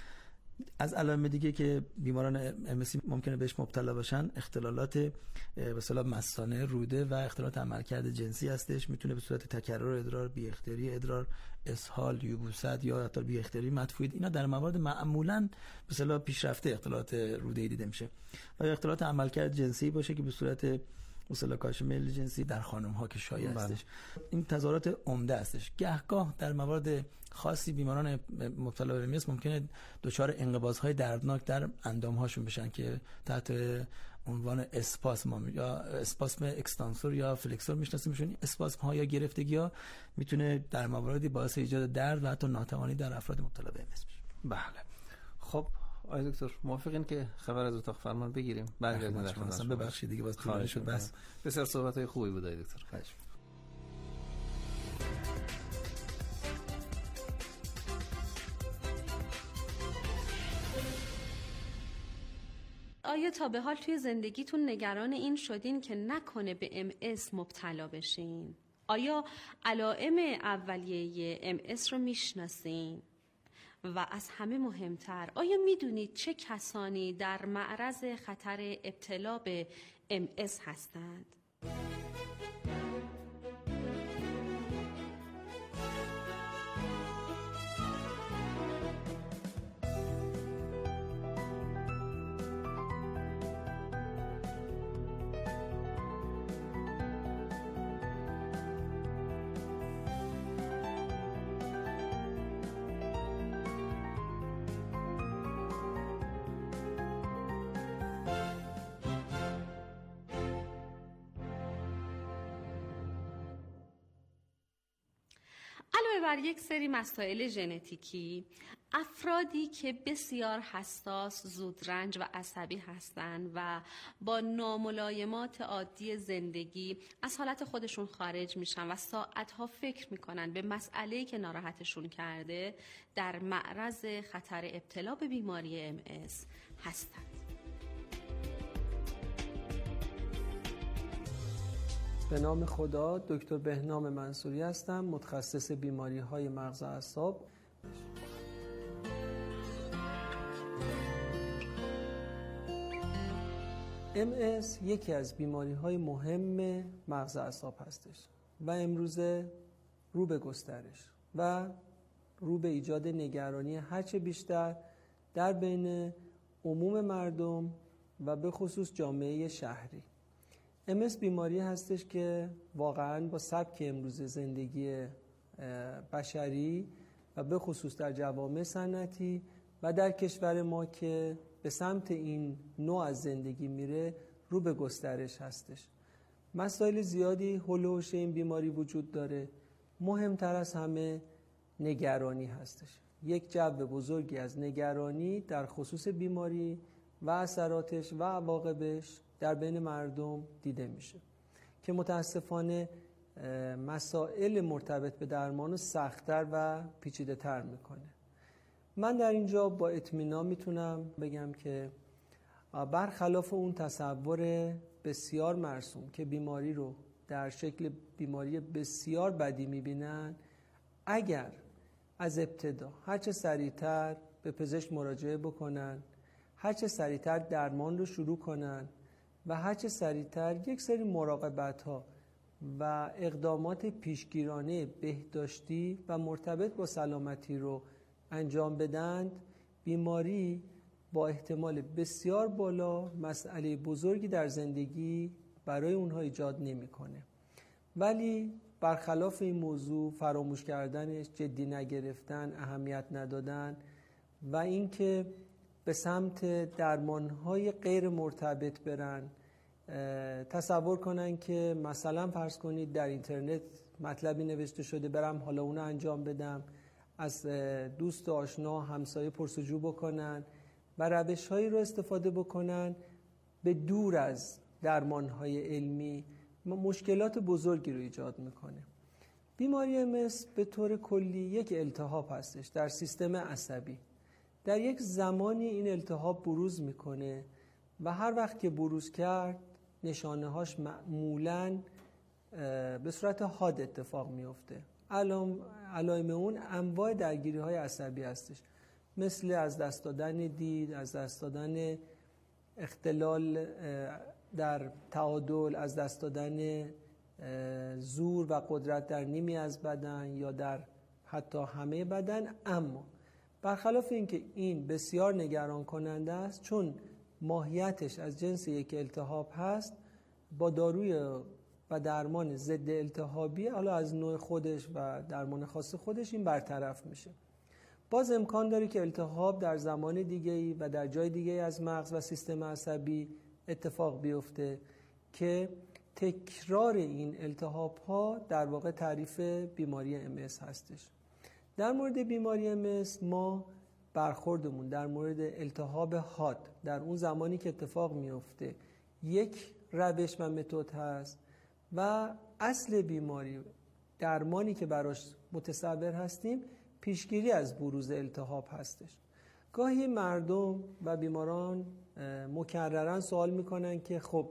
از علائم دیگه که بیماران MSc ممکنه بهش مبتلا باشن، اختلالات به اصطلاح مثانه، روده و اختلالات عملکرد جنسی هستش. میتونه به صورت تکرر ادرار، بی اختیاری ادرار، اسهال، یبوست یا حتی بی اختیاری مدفوعی. اینا در موارد معمولاً به اصطلاح پیشرفته اختلالات روده‌ای دیده میشه. و اختلالات عملکرد جنسی باشه که به صورت مثلا کاهش میل جنسی در خانم ها که شایع هستش. این تظاهرات عمده هستش. گهگاه در موارد خاصی بیماران مبتلا به MS ممکنه دچار انقباض‌های دردناک در اندام‌هاشون بشن که تحت عنوان اسپاسم یا اسپاسم اکستانسور یا فلکسور میشناسیمشون. اسپاسم ها یا گرفتگی ها میتونه در مواردی باعث ایجاد درد و حتی ناتوانی در افراد مبتلا به MS بشه. بله. خب آقای دکتر موافقین که خبر از اتاق فرمان بگیریم؟ برگردیم در خدمت شما. ببخشید دیگه باز طولانی شد. بس بسیار صحبت‌های خوبی بود آقای دکتر. خواهش. آیا تا به حال توی زندگیتون نگران این شدین که نکنه به MS مبتلا بشین؟ آیا علائم اولیه MS رو میشناسین؟ و از همه مهمتر، آیا میدونید چه کسانی در معرض خطر ابتلا به MS هستند؟ علاوه بر یک سری مسائل ژنتیکی، افرادی که بسیار حساس، زودرنج و عصبی هستند و با ناملایمات عادی زندگی از حالت خودشون خارج میشن و ساعتها فکر میکنن به مسئله‌ای که ناراحتشون کرده، در معرض خطر ابتلا به بیماری MS هستند. به نام خدا، دکتر بهنام منصوری هستم، متخصص بیماری‌های مغز و اعصاب. MS یکی از بیماری‌های مهم مغز و اعصاب هستش و امروزه رو به گسترش و رو به ایجاد نگرانی هرچه بیشتر در بین عموم مردم و به خصوص جامعه شهری. MS بیماری هستش که واقعاً با سبک امروز زندگی بشری و به خصوص در جوامع صنعتی و در کشور ما که به سمت این نوع از زندگی میره رو به گسترش هستش. مسائل زیادی حول و حوش این بیماری وجود داره. مهمتر از همه نگرانی هستش. یک جو بزرگی از نگرانی در خصوص بیماری و اثراتش و عواقبش در بین مردم دیده میشه که متاسفانه مسائل مرتبط به درمان رو سخت‌تر و پیچیده‌تر میکنه. من در اینجا با اطمینان میتونم بگم که برخلاف اون تصور بسیار مرسوم که بیماری رو در شکل بیماری بسیار بدی میبینن، اگر از ابتدا هرچه سریعتر به پزشک مراجعه بکنن، هرچه سریعتر درمان رو شروع کنن و هرچه سریعتر یک سری مراقبت‌ها و اقدامات پیشگیرانه بهداشتی و مرتبط با سلامتی رو انجام بدند، بیماری با احتمال بسیار بالا مسئله بزرگی در زندگی برای اونها ایجاد نمی‌کنه. ولی برخلاف این موضوع فراموش کردنش، جدی نگرفتن، اهمیت ندادن و اینکه به سمت درمان‌های غیر مرتبط برن، تصور کنن که مثلا فرض کنید در اینترنت مطلبی نوشته شده برم حالا اونو انجام بدم، از دوست و آشنا همسایه پرسجو بکنن و روش‌هایی رو استفاده بکنن به دور از درمان‌های علمی، مشکلات بزرگی رو ایجاد میکنه. بیماری MS به طور کلی یک التهاب هستش در سیستم عصبی. در یک زمانی این التهاب بروز میکنه و هر وقت که بروز کرد نشانه‌هاش معمولاً به صورت حاد اتفاق میفته. علائم اون انواع درگیری‌های عصبی هستش، مثل از دست دادن دید، از دست دادن اختلال در تعادل، از دست دادن زور و قدرت در نیمی از بدن یا در حتی همه بدن. اما برخلاف اینکه این بسیار نگران کننده است، چون ماهیتش از جنس یک التهاب هست، با داروی و درمان ضد التهابی حالا از نوع خودش و درمان خاص خودش این برطرف میشه. باز امکان داره که التهاب در زمان دیگه‌ای و در جای دیگه‌ای از مغز و سیستم عصبی اتفاق بیفته که تکرار این التهاب ها در واقع تعریف بیماری MS هستش. در مورد بیماری MS ما برخوردمون در مورد التهاب حاد در اون زمانی که اتفاق میفته یک روش و متد هست و اصل بیماری، درمانی که براش متصور هستیم، پیشگیری از بروز التهاب هستش. گاهی مردم و بیماران مکررن سوال میکنن که خب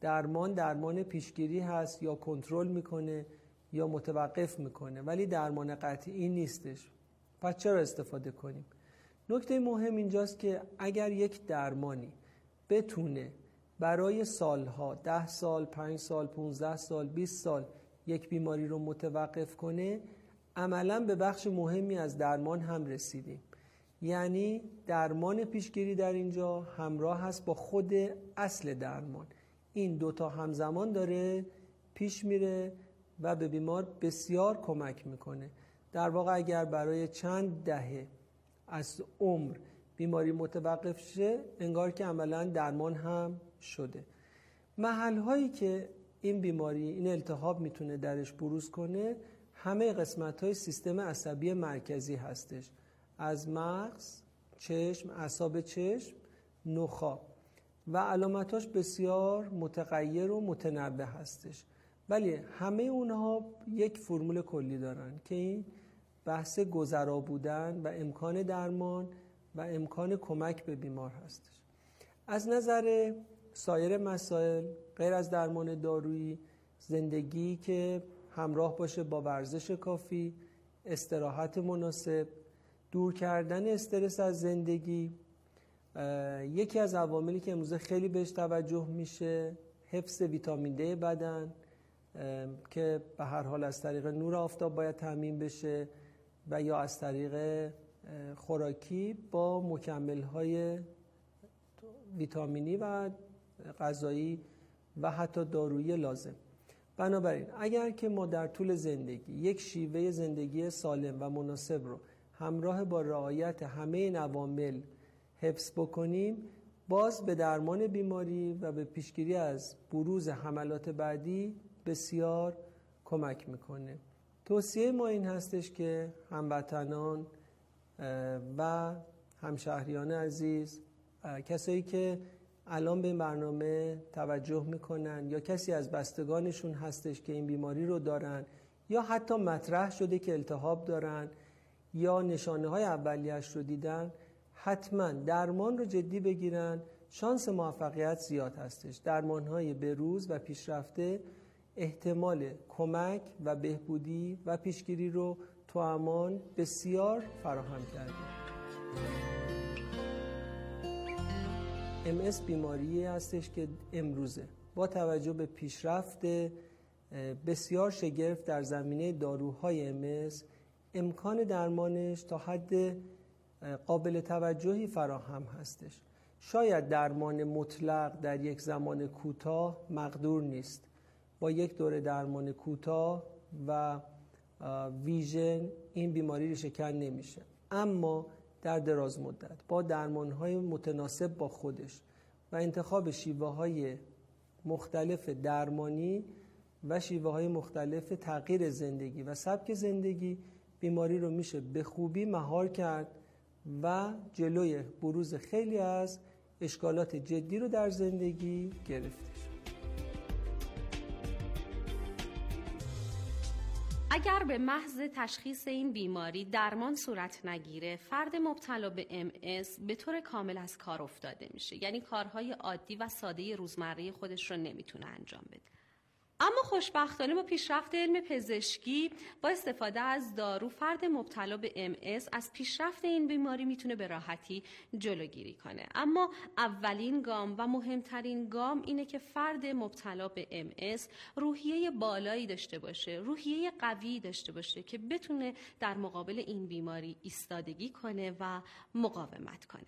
درمان پیشگیری هست یا کنترل میکنه یا متوقف میکنه، ولی درمان قطعی نیستش، پس چرا استفاده کنیم؟ نکته مهم اینجاست که اگر یک درمانی بتونه برای سالها، 10 سال، 5 سال، 15 سال، 20 سال یک بیماری رو متوقف کنه، عملاً به بخش مهمی از درمان هم رسیدیم. یعنی درمان پیشگیری در اینجا همراه هست با خود اصل درمان. این دوتا همزمان داره پیش میره و به بیمار بسیار کمک میکنه. در واقع اگر برای چند دهه از عمر بیماری متوقف شه، انگار که عملاً درمان هم شده. محل‌هایی که این بیماری، این التهاب میتونه درش بروز کنه، همه قسمت‌های سیستم عصبی مرکزی هستش، از مغز، چشم، اعصاب چشم، نخاع و علامتاش بسیار متغیر و متنوع هستش، ولی همه اونها یک فرمول کلی دارن که این بحث گذرا بودن و امکان درمان و امکان کمک به بیمار هستش. از نظر سایر مسائل غیر از درمان دارویی، زندگی که همراه باشه با ورزش کافی، استراحت مناسب، دور کردن استرس از زندگی، یکی از عواملی که امروزه خیلی بهش توجه میشه حفظ ویتامین دی بدن که به هر حال از طریق نور آفتاب باید تامین بشه و یا از طریق خوراکی با مکمل‌های ویتامینی و غذایی و حتی دارویی لازم. بنابراین اگر که ما در طول زندگی یک شیوه زندگی سالم و مناسب رو همراه با رعایت همه این عوامل حفظ بکنیم، باز به درمان بیماری و به پیشگیری از بروز حملات بعدی بسیار کمک میکنه. توصیه ما این هستش که هموطنان و همشهریان عزیز، کسایی که الان به این برنامه توجه میکنن یا کسی از بستگانشون هستش که این بیماری رو دارن یا حتی مطرح شده که التهاب دارن یا نشانه های اولیه‌اش رو دیدن، حتما درمان رو جدی بگیرن. شانس موفقیت زیاد هستش. درمان های بروز و پیشرفته احتمال کمک و بهبودی و پیشگیری رو تو امان بسیار فراهم کرده. MS بیماری هستش که امروزه با توجه به پیشرفت بسیار شگرف در زمینه داروهای MS امکان درمانش تا حد قابل توجهی فراهم هستش. شاید درمان مطلق در یک زمان کوتاه مقدور نیست. با یک دوره درمان کوتاه و ویژن این بیماری ریشه‌کن نمیشه، اما در دراز مدت با درمان‌های متناسب با خودش و انتخاب شیوه‌های مختلف درمانی و شیوه‌های مختلف تغییر زندگی و سبک زندگی بیماری رو میشه به خوبی مهار کرد و جلوی بروز خیلی از اشکالات جدی رو در زندگی گرفتش. اگر به محض تشخیص این بیماری درمان صورت نگیره، فرد مبتلا به MS به طور کامل از کار افتاده میشه. یعنی کارهای عادی و ساده روزمره خودش رو نمیتونه انجام بده. اما خوشبختانه با پیشرفت علم پزشکی با استفاده از دارو، فرد مبتلا به MS از پیشرفت این بیماری میتونه به راحتی جلوگیری کنه. اما اولین گام و مهمترین گام اینه که فرد مبتلا به MS روحیه بالایی داشته باشه، روحیه قوی داشته باشه که بتونه در مقابل این بیماری ایستادگی کنه و مقاومت کنه.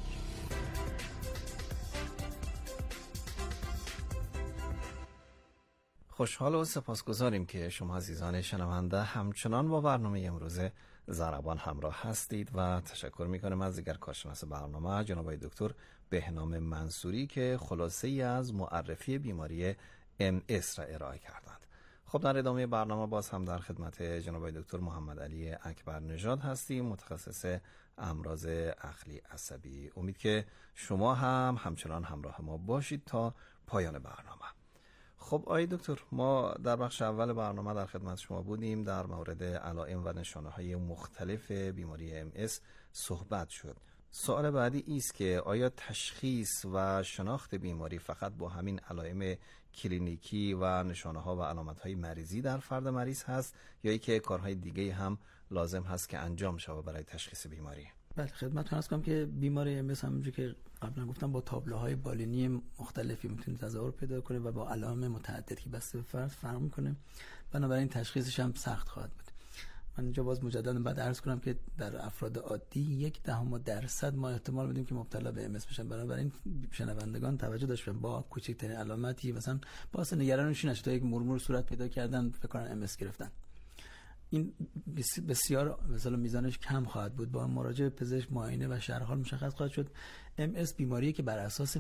خوشحال و سپاسگزاریم که شما عزیزان شنونده همچنان با برنامه امروزه ضربان همراه هستید و تشکر میکنم از دیگر کارشناس برنامه جناب دکتر بهنام منصوری که خلاصه ای از معرفی بیماری MS را ارائه کردند. خب در ادامه برنامه باز هم در خدمت جناب دکتر محمد علی اکبر نژاد هستیم، متخصص امراض عقلی عصبی. امید که شما هم همچنان همراه ما باشید تا پایان برنامه. خب آقای دکتر، ما در بخش اول برنامه در خدمت شما بودیم، در مورد علائم و نشانه‌های مختلف بیماری MS صحبت شد. سوال بعدی است که آیا تشخیص و شناخت بیماری فقط با همین علائم کلینیکی و نشانه‌ها و علامت‌های مریضی در فرد مریض هست یا اینکه کارهای دیگه هم لازم هست که انجام شود برای تشخیص بیماری؟ بله، خدمتتون عرض کنم که بیماری MS همونجوری که قبلا گفتم با تابلوهای بالینی مختلفی میتونه تظاهر پیدا کنه و با علائم متعددی بسته به فرد فرق میکنه، بنابراین تشخیصش هم سخت خواهد بود. من اینجا باز مجددا بعد عرض کنم که در افراد عادی 0.1% ما احتمال بدیم که مبتلا به MS بشن، بنابراین شنوندگان توجه داشته باشن با کوچکترین علامتی مثلا باعث نگرانشون نشه تا یک مرمور صورت پیدا کردن فکر کنن MS گرفتن. این بسیار مثلا میزانش کم خواهد بود. با مراجعه پزشک معاینه و شرح حال مشخص خواهد شد. MS بیماریه که بر اساس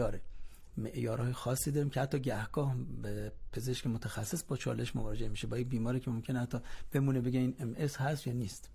معیارهای خاصی داریم که حتی گهگاه به پزشک متخصص با چالش مواجه میشه با یک بیماری که ممکنه حتی بمونه بگه این MS هست یا نیست.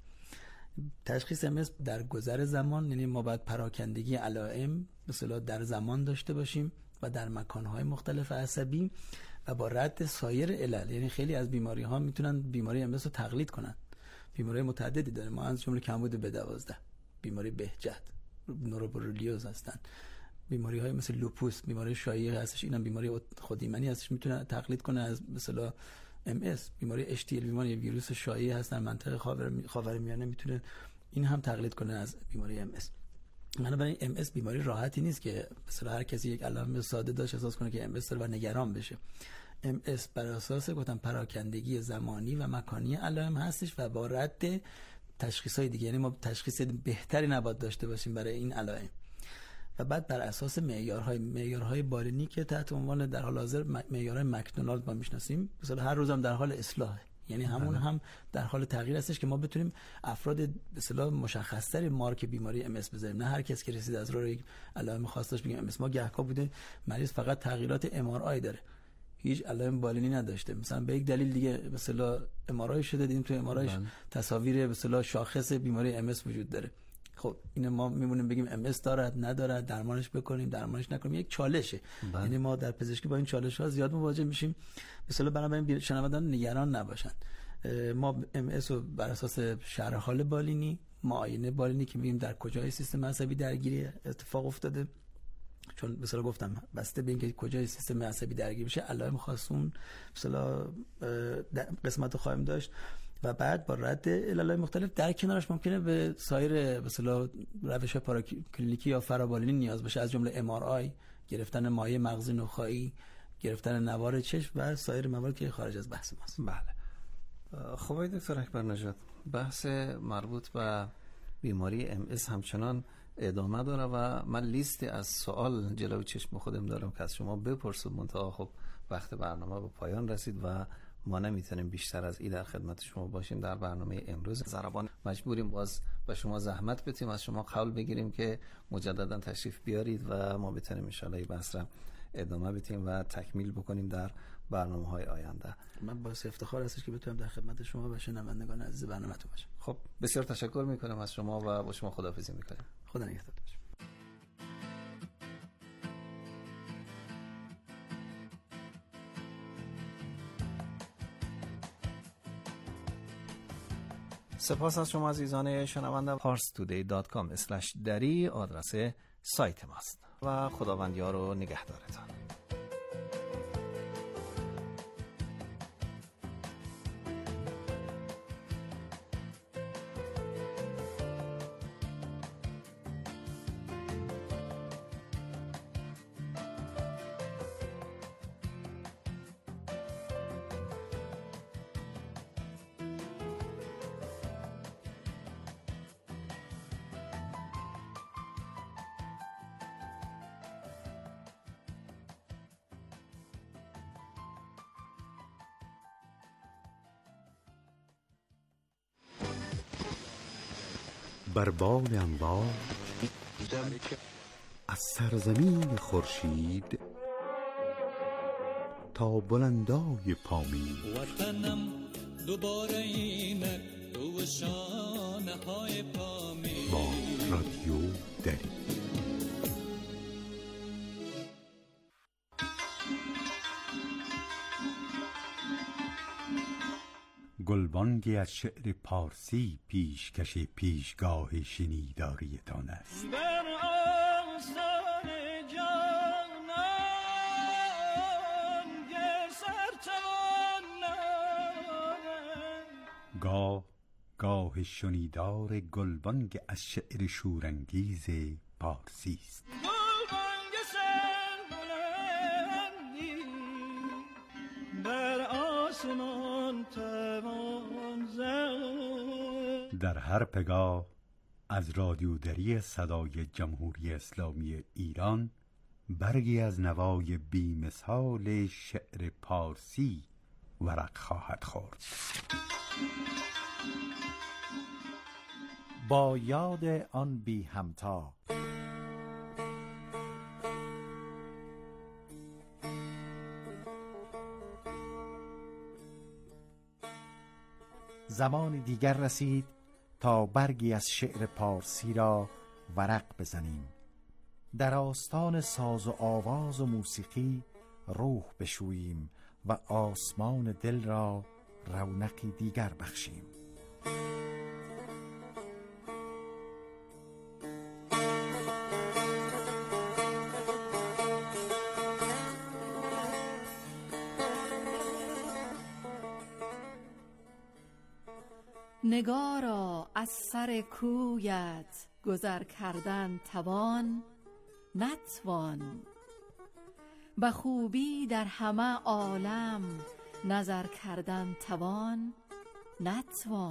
تشخیص MS در گذر زمان، یعنی ما باید پراکندگی علائم مثلا در زمان داشته باشیم و در مکانهای مختلف عصبی و با رد سایر علل. یعنی خیلی از بیماری ها میتونن بیماری MS رو تقلید کنن. بیماری متعددی داریم ما، از جمله کمبود B12، بیماری بهجت، نوروبرولیوز هستن، بیماری های مثل لوپوس، بیماری شایع هستش، اینم بیماری خودایمنی هستش، میتونه تقلید کنه از مثلا MS. بیماری HTL، بیماری ویروس شایع هستن منطقه خاورمیانه، میتونه این هم تقلید کنه از بیماری MS. بنابراین MS بیماری راحتی نیست که مثلا هر کسی یک علائم ساده داشت احساس کنه که MS داره و نگران بشه. MS بر اساس گفتم پراکندگی زمانی و مکانی علائم هستش و با رد تشخیص‌های دیگه، یعنی ما تشخیص بهتری نباید داشته باشیم برای این علائم و بعد بر اساس معیارهای بالینی که تحت عنوان در حال حاضر معیارهای مکدونالد ما میشناسیم، مثلا هر روزم در حال اصلاحه. یعنی همون هم در حال تغییر هستش که ما بتونیم افراد به اصطلاح مشخص‌تر مارک بیماری ام اس بذاریم، نه هر کس که رسید از راه یک علائم خاص داشت بگیم ام اس. ما گهکا بوده مریض فقط تغییرات ام آر آی داره، هیچ علائم بالینی نداشته، مثلا به یک دلیل دیگه به اصطلاح ام آر آی شده، دیدیم تو ام آر آیش تصاویر به اصطلاح شاخص بیماری ام اس وجود داره. خب این ما میمونیم بگیم ام اس دارد ندارد، درمانش بکنیم درمانش نکنیم، یک چالشه. یعنی ما در پزشکی با این چالش‌ها زیاد مواجه میشیم. به اصطلاح بنابراین شنوندگان نگران نباشن. ما ام اس رو بر اساس شرح حال بالینی، معاینه بالینی که میگیم در کجای سیستم عصبی درگیری اتفاق افتاده، چون به اصطلاح گفتم بسته به اینکه کجای سیستم عصبی درگیر بشه علائم خاصون به اصطلاح قسمت خواهیم داشت و بعد با رد علائم مختلف در کنارش ممکنه به سایر به اصطلاح روش پاراکلینیکی یا فرابالینی نیاز باشه، از جمله ام آر آی، گرفتن مایع مغزی نخاعی، گرفتن نوار چشم و سایر موارد که خارج از بحث ماست. بله. خب دکتر اکبر نژاد، بحث مربوط به بیماری ام اس همچنان ادامه داره و من لیستی از سوال جلوی چشم خودم دارم که از شما بپرسم، منتها خب وقت برنامه به پایان رسید و ما نمیتونیم بیشتر از این در خدمت شما باشیم در برنامه امروز. ضربان مجبوریم باز به شما زحمت بدیم، از شما قول بگیریم که مجددا تشریف بیارید و ما بتونیم ان شاء الله بحث را ادامه بدیم و تکمیل بکنیم در برنامه‌های آینده. من باعث افتخار هستش که بتونم در خدمت شما و شنوندگان عزیز برنامه‌تون باشم. خب بسیار تشکر میکنم از شما و با شما خداحافظی میکنم. خدا نگهدار. سپاس از شما عزیزان شنونده. parstoday.com/dari آدرس سایت ماست و خداوند یار و نگهدارتان. بر بال انوار از سرزمین خورشید تا بلندای پامین، وطنم دوباره اینک رو شانه های پامین با رادیو دری. گلبانگی از شعر پارسی پیشکش پیشگاه شنیداریتان است. در آستان جانان گسر توانم، گاه شنیدار گلبانگ از شعر شورانگیز پارسی است. گلبانگ سربلندی در آسمان توان زد. در هر پگاه از رادیودری صدای جمهوری اسلامی ایران برگی از نوای بی‌مثال شعر پارسی ورق خواهد خورد. با یاد آن بی همتا زمان دیگر رسید تا برگی از شعر پارسی را ورق بزنیم، در آستان ساز و آواز و موسیقی روح بشوییم و آسمان دل را رونقی دیگر بخشیم. نگارا از سر کویت گذر کردن توان نتوان، به خوبی در همه عالم نظر کردن توان نتوان.